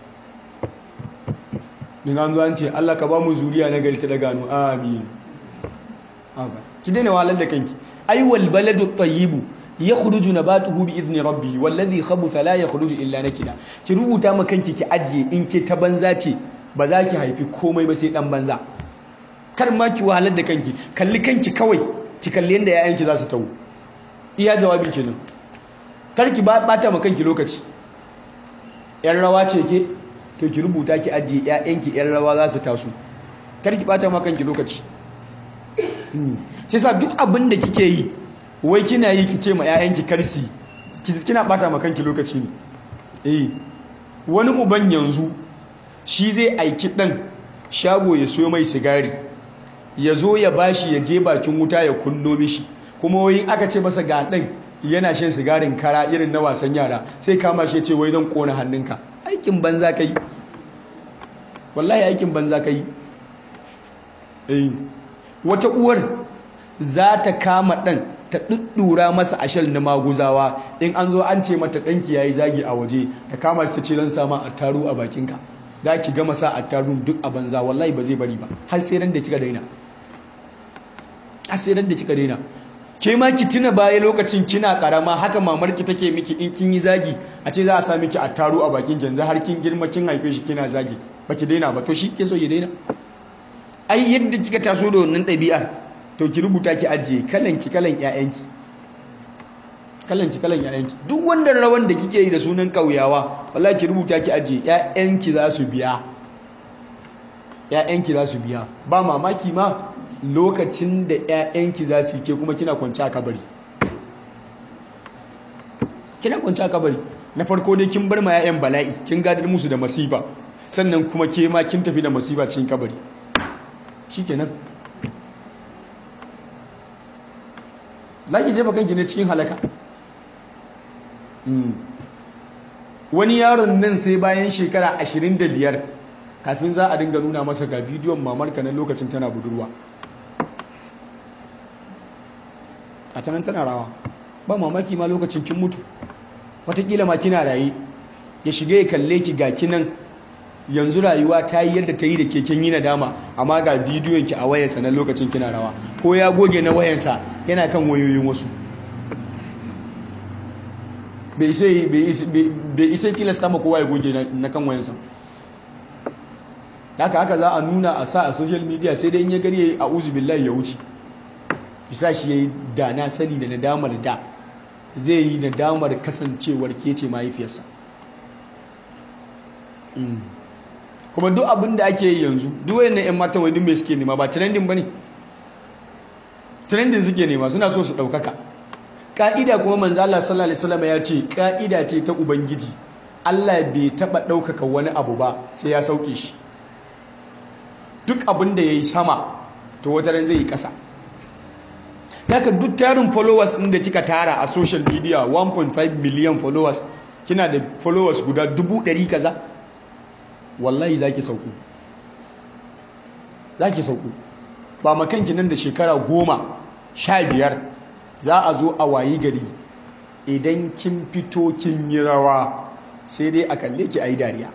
S1: in an zo an ce Allah ka ba mu zuriya na gari ta da gano amin. Ki daina wahalar da kanki. ai wal baladu tayyibu yakhruju nabatuhu bi idni rabbi wallazi khabutha la yakhruju illa nakida. Ki rubuta ma kanki ki ajiye in ke ta banza ce ba za ki haifi komai ba sai dan banza. Kar ma ki wahalar da kanki, kalli kanki kawai, ki kalli yanda yayanki za su tawo. Iya jawabin kenan. Kar ki bata ma kanki lokaci. Yan rawa ce ke to ki rubuta ki ajiye yayanki yan rawa za su taso. Kar ki bata ma kanki lokaci. Sai sa duk abin da kike yi wai kina yi ki ce ma yayanki karsi, kina bata ma kanki lokaci ne. Wani uban yanzu shi zai aiki dan shago ya so mai sigari, ya zo ya bashi ya je bakin wuta ya kunno mishi, kuma wai aka ce masa ga dan yana shan sigarin kara irin na wasan yara sai kama shi ya ce wai zan kona hannunka. Aikin banza kai, wallahi aikin banza kai. Wata uwar za ta kama dan ta duddura masa ashal na maguzawa, in an zo an ce mata danki yayi zagi a waje ta kama shi ta ce zan sama attaru a bakinka, da ki gama sa attarun duk a banza. Wallahi ba zai bari ba har sai ran da kika daina, har sai ran da kika daina. Ke ma ki tuna baya lokacin kina karama haka mamarki take miki, in kin yi zagi a ce za a sa miki attaru a bakin yanzu har kin girma kin haife shi kina zagi baki daina ba, to shi ke so ya daina. Ai yadda kika taso da wannan ɗabi'ar to ki rubuta ki ajiye kalanki kalan ƴaƴanki, kalanki kalan ƴaƴanki. Duk wannan rawan da kike yi da sunan kauyawa wallahi ki rubuta ki ajiye, ƴaƴanki za su biya, ƴaƴanki za su biya. Ba mamaki ma lokacin da ƴaƴanki za su yi ke kuma kina kwance a kabari, kina kwance a kabari. Na farko dai kin bar ma ƴaƴan bala'i, kin gadar musu da masifa, sannan kuma ke ma kin tafi da masifa cikin kabari. Shikenan laki jefa kanki ne cikin halaka. Wani yaron nan sai bayan shekara 25 kafin za a dinga nuna masa ga bidiyon mamarka na lokacin tana budurwa, a tanan tana rawa. Ba mamaki ma lokacin kin mutu, watakila ma kina raye, ya shiga ya kalle ki ga kinan yanzu rayuwa ta yi yadda ta yi da keken yi nadama, amma ga bidiyon ki a wayarsa na lokacin kina rawa, ko ya goge na wayarsa yana kan wayoyin wasu. bai isa tilasta ma kowa ya goge na kan wayansa. haka za a nuna a sa a social media, sai dai in ya gani ya yi a'uzu billahi ya wuce. bisa shi ya yi da na sani da nadamar da zai yi nadamar kasancewar ke ce mahaifiyarsa. kuma duk abin da ake yi yanzu duk wayannan 'yan matan wani mai suke nema ba trending ba ne, trending suke nema, suna so su ɗaukaka. Ka'ida kuma manzo Allah sallallahu alaihi wasallam ya ce ka'ida ce ta ubangiji, Allah bai taba ɗaukaka wani abu ba sai ya sauke shi. Duk abin da yayi sama to wata ran zai yi ƙasa. Haka duk tarin followers ɗin da kika tara a social media 1.5 million followers, kina da followers guda 100,000 kaza, wallahi zaki sauku, zaki sauku. ba makanki nan da shekara 10 15 za a zo a wayi gari idan kin fito kin yi rawa sai dai a kalle ki ayi dariya,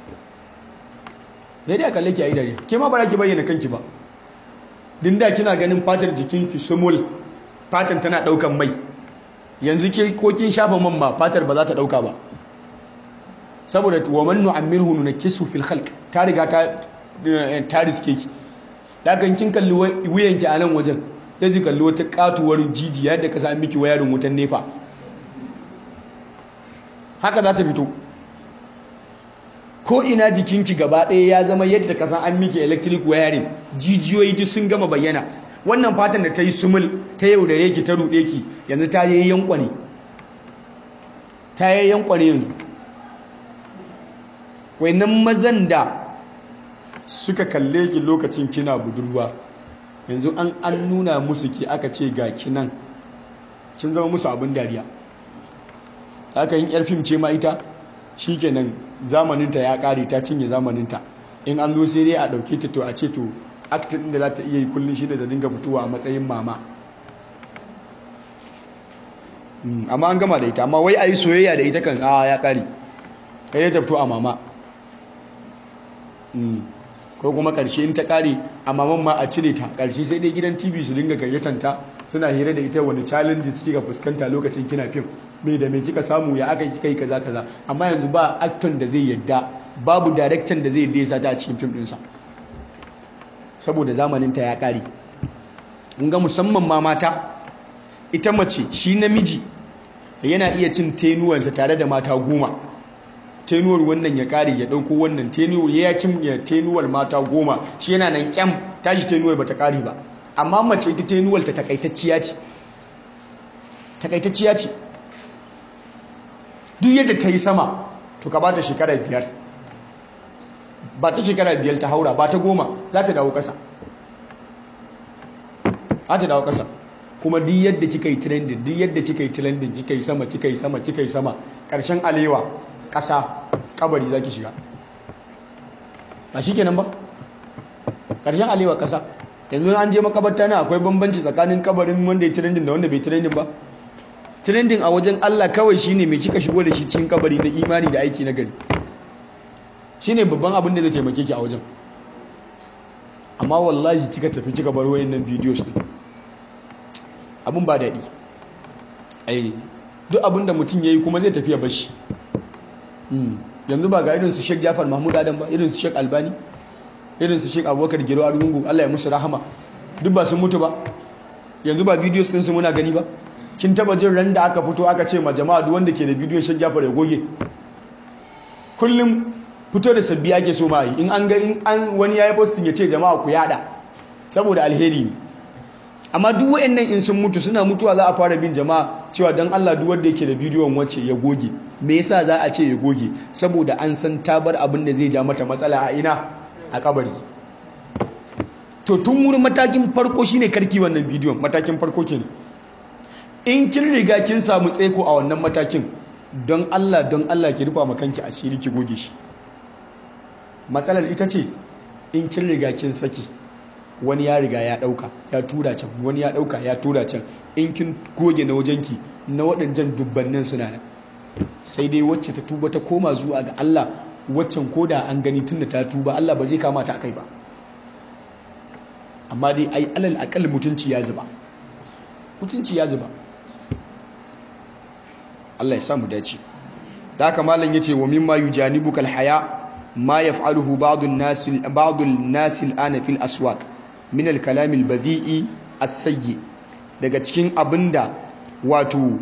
S1: sai dai a kalle ki ayi dariya. Ke ma ba za ki bayyana kanki ba, din da kina ganin fatar jikinki sumul, fatar tana daukan mai, yanzu ke ko kin shafa man ma fatar ba za ta dauka ba, saboda wa man nu'ammirhu nunkisu fil khalq, ta riga ta riske ki. dakan kin kalli wuyanki a nan wajen, sai ji kalli wata katuwar jijiya da ka sami miki wayarin wutan nefa, haka za ta fito. ko ina jikinki gaba ɗaya ya zama yadda ka san an miki electric wayarin, jijiyoyi duk sun gama bayyana. wannan fatan da ta yi sumul ta yaudare ki ta ruɗe ki, yanzu ta yi yankwane, ta yi yankwane yanzu. wayannan mazan da suka kalle ki lokacin kina budurwa, yanzu an nuna musu ki aka ce ga kinan, kin zama musu abin dariya. aka yin yar fim ce ma ita, shikenan zamaninta ya kare, ta cinye zamaninta. In an zo sai dai a dauke ta to a ce to acting din da za ta iya yi kullum shi da ta dinga fitowa a matsayin mama. Amma an gama da ita, amma wai a yi soyayya da ita kan ya kare, kai ta fito a mama. Ko kuma karshe in ta kare a maman ma a cire ta, karshe sai dai gidan TV su dinga gayyatanta suna hira da ita, wani challenges kika fuskanta lokacin kina fim, me da me kika samu, ya aka kika yi kaza kaza. Amma yanzu ba actor da zai yadda, babu director da zai yadda ya sata a cikin fim ɗinsa, saboda zamaninta ya kare. In ga musamman ma mata, ita mace, shi namiji yana iya cin tenuwansa tare da mata 10. Tenuwar wannan ya kare ya dauko wannan tenuwar, ya cin ya tenuwar mata 10, shi yana nan kyam, tashi tenuwar bata kare ba. Amma mace ita tenuwar ta takaitacciya ce, takaitacciya ce. Duk yadda ta yi sama to ka bata shekara 5, ba ta shekara 5 ta haura, ba ta 10 za ta dawo kasa, za ta dawo kasa. Kuma duk yadda kika yi trending, duk yadda kika yi trending, kika yi sama, kika yi sama, kika yi sama, karshen alewa ƙasa, kabari zaki shiga. Ba shikenan ba? Karshen alewa ƙasa. Yanzu an je makabarta ne, akwai bambanci tsakanin kabarin wanda ya trending da wanda bai trending ba? Trending a wajen Allah kawai shine me kika shigo da shi cikin kabari na imani da aiki na gari. Shine babban abin da zai taimake ki a wajen. Amma wallahi kika tafi kika bar wayannan videos din, abun ba daɗi. Duk abin da mutum ya yi kuma zai tafiya bashi. Yanzu ba ga irin su Sheikh Jafar Mahmud Adam ba, irin su Sheikh Albani, irin su Sheikh Abubakar Giro Argungu, Allah ya musu rahama, duk ba sun mutu ba. Yanzu ba videos din su muna gani ba. Kin taba jin ran da aka fito aka ce ma jama'a duk wanda ke da bidiyon Sheikh Jafar ya goge? Kullum fito da sabbi ake so ma yi. In an ga wani yayi posting ya ce jama'a ku yada, saboda alheri ne. Amma duk wayannan in sun mutu, suna mutuwa za a fara bin jama'a cewa dan Allah duk wanda yake da bidiyon wacce ya goge. Me yasa za a ce ya goge? Saboda an san ta bar abin da zai ja mata matsala a ina, a kabari. To tun wurin matakin farko shine karki wannan bidiyon, matakin farko kenan. In kin riga kin samu tsaiko a wannan matakin, don Allah ki rufa makanki asiri ki goge shi. Matsalar ita ce in kin riga kin saki, wani ya riga ya dauka ya tura can, wani ya dauka ya tura can, in kin goge na wajenki, na waɗancan dubbannin suna nan. Sai dai wacce ta tuba ta koma zuwa ga Allah, waccan koda an gani tunda ta tuba, Allah ba zai kama ta akai ba. Amma dai ai alal akal mutunci ya zuba, mutunci ya zuba. Allah ya sa mu dace. Da haka malam yace wa mimma yujanibuka alhaya ma yaf'aluhu ba'dun nas al'ana fil aswaq min al-kalam al-badhi'i as-sayyi. Daga cikin abinda wato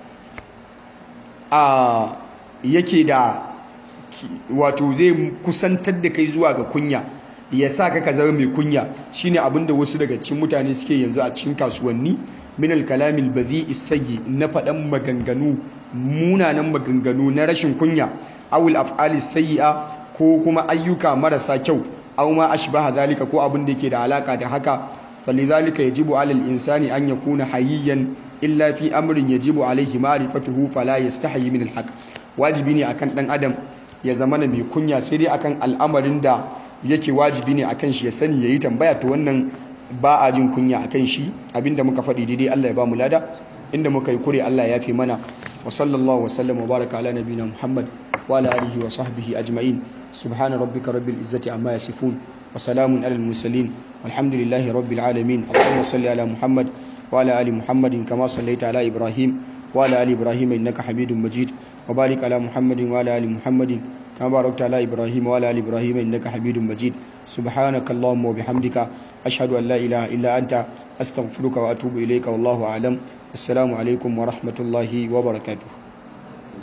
S1: yake da wato zai kusantar da kai zuwa ga kunya, ya sa ka zama mai kunya, shine abinda wasu daga cikin mutane suke yanzu a cikin kasuwanni, min al-kalam al-badhi'i as-sayyi, na faɗan maganganu, munanan maganganu na rashin kunya, awul af'ali sayyi'a, ko kuma ayyuka marasa kyau, aw ma ashbaha zalika, ko abin da yake da alaka da haka. Falidhalika yajibu 'ala al-insani an yakuna hayyan illa fi amrin yajibu alayhi ma'rifatuhu fala yastahi min al-haq. Wajibi ne akan dan adam ya zamana mai kunya, sai dai akan al'amarin da yake wajibi ne akan shi ya sani yayi tambaya, to wannan ba a jin kunya akan shi. Abinda muka faɗi daidai Allah ya ba mu lada, inda muka yi kure Allah ya fi mana. Wa sallallahu wa sallam wa baraka ala nabiyina Muhammad wa ala alihi wa sahbihi ajma'in. Subhana rabbika rabbil izzati amma yasifun wa salamun alal mursalin walhamdulillahi rabbil alamin. Allahumma salli ala Muhammad wa ala ali Muhammadin kama sallaita ala Ibrahim wa ala ali Ibrahim innaka Hamidum Majid. Wa barik ala Muhammadin wa ala ali Muhammadin kama barakta ala Ibrahim wa ala ali Ibrahim innaka Hamidum Majid. Subhanaka Allahumma wa bihamdika ashhadu an la ilaha illa anta astaghfiruka wa atubu ilayka. Wallahu a'lam. Assalamu alaikum wa rahmatullahi wa barakatuh.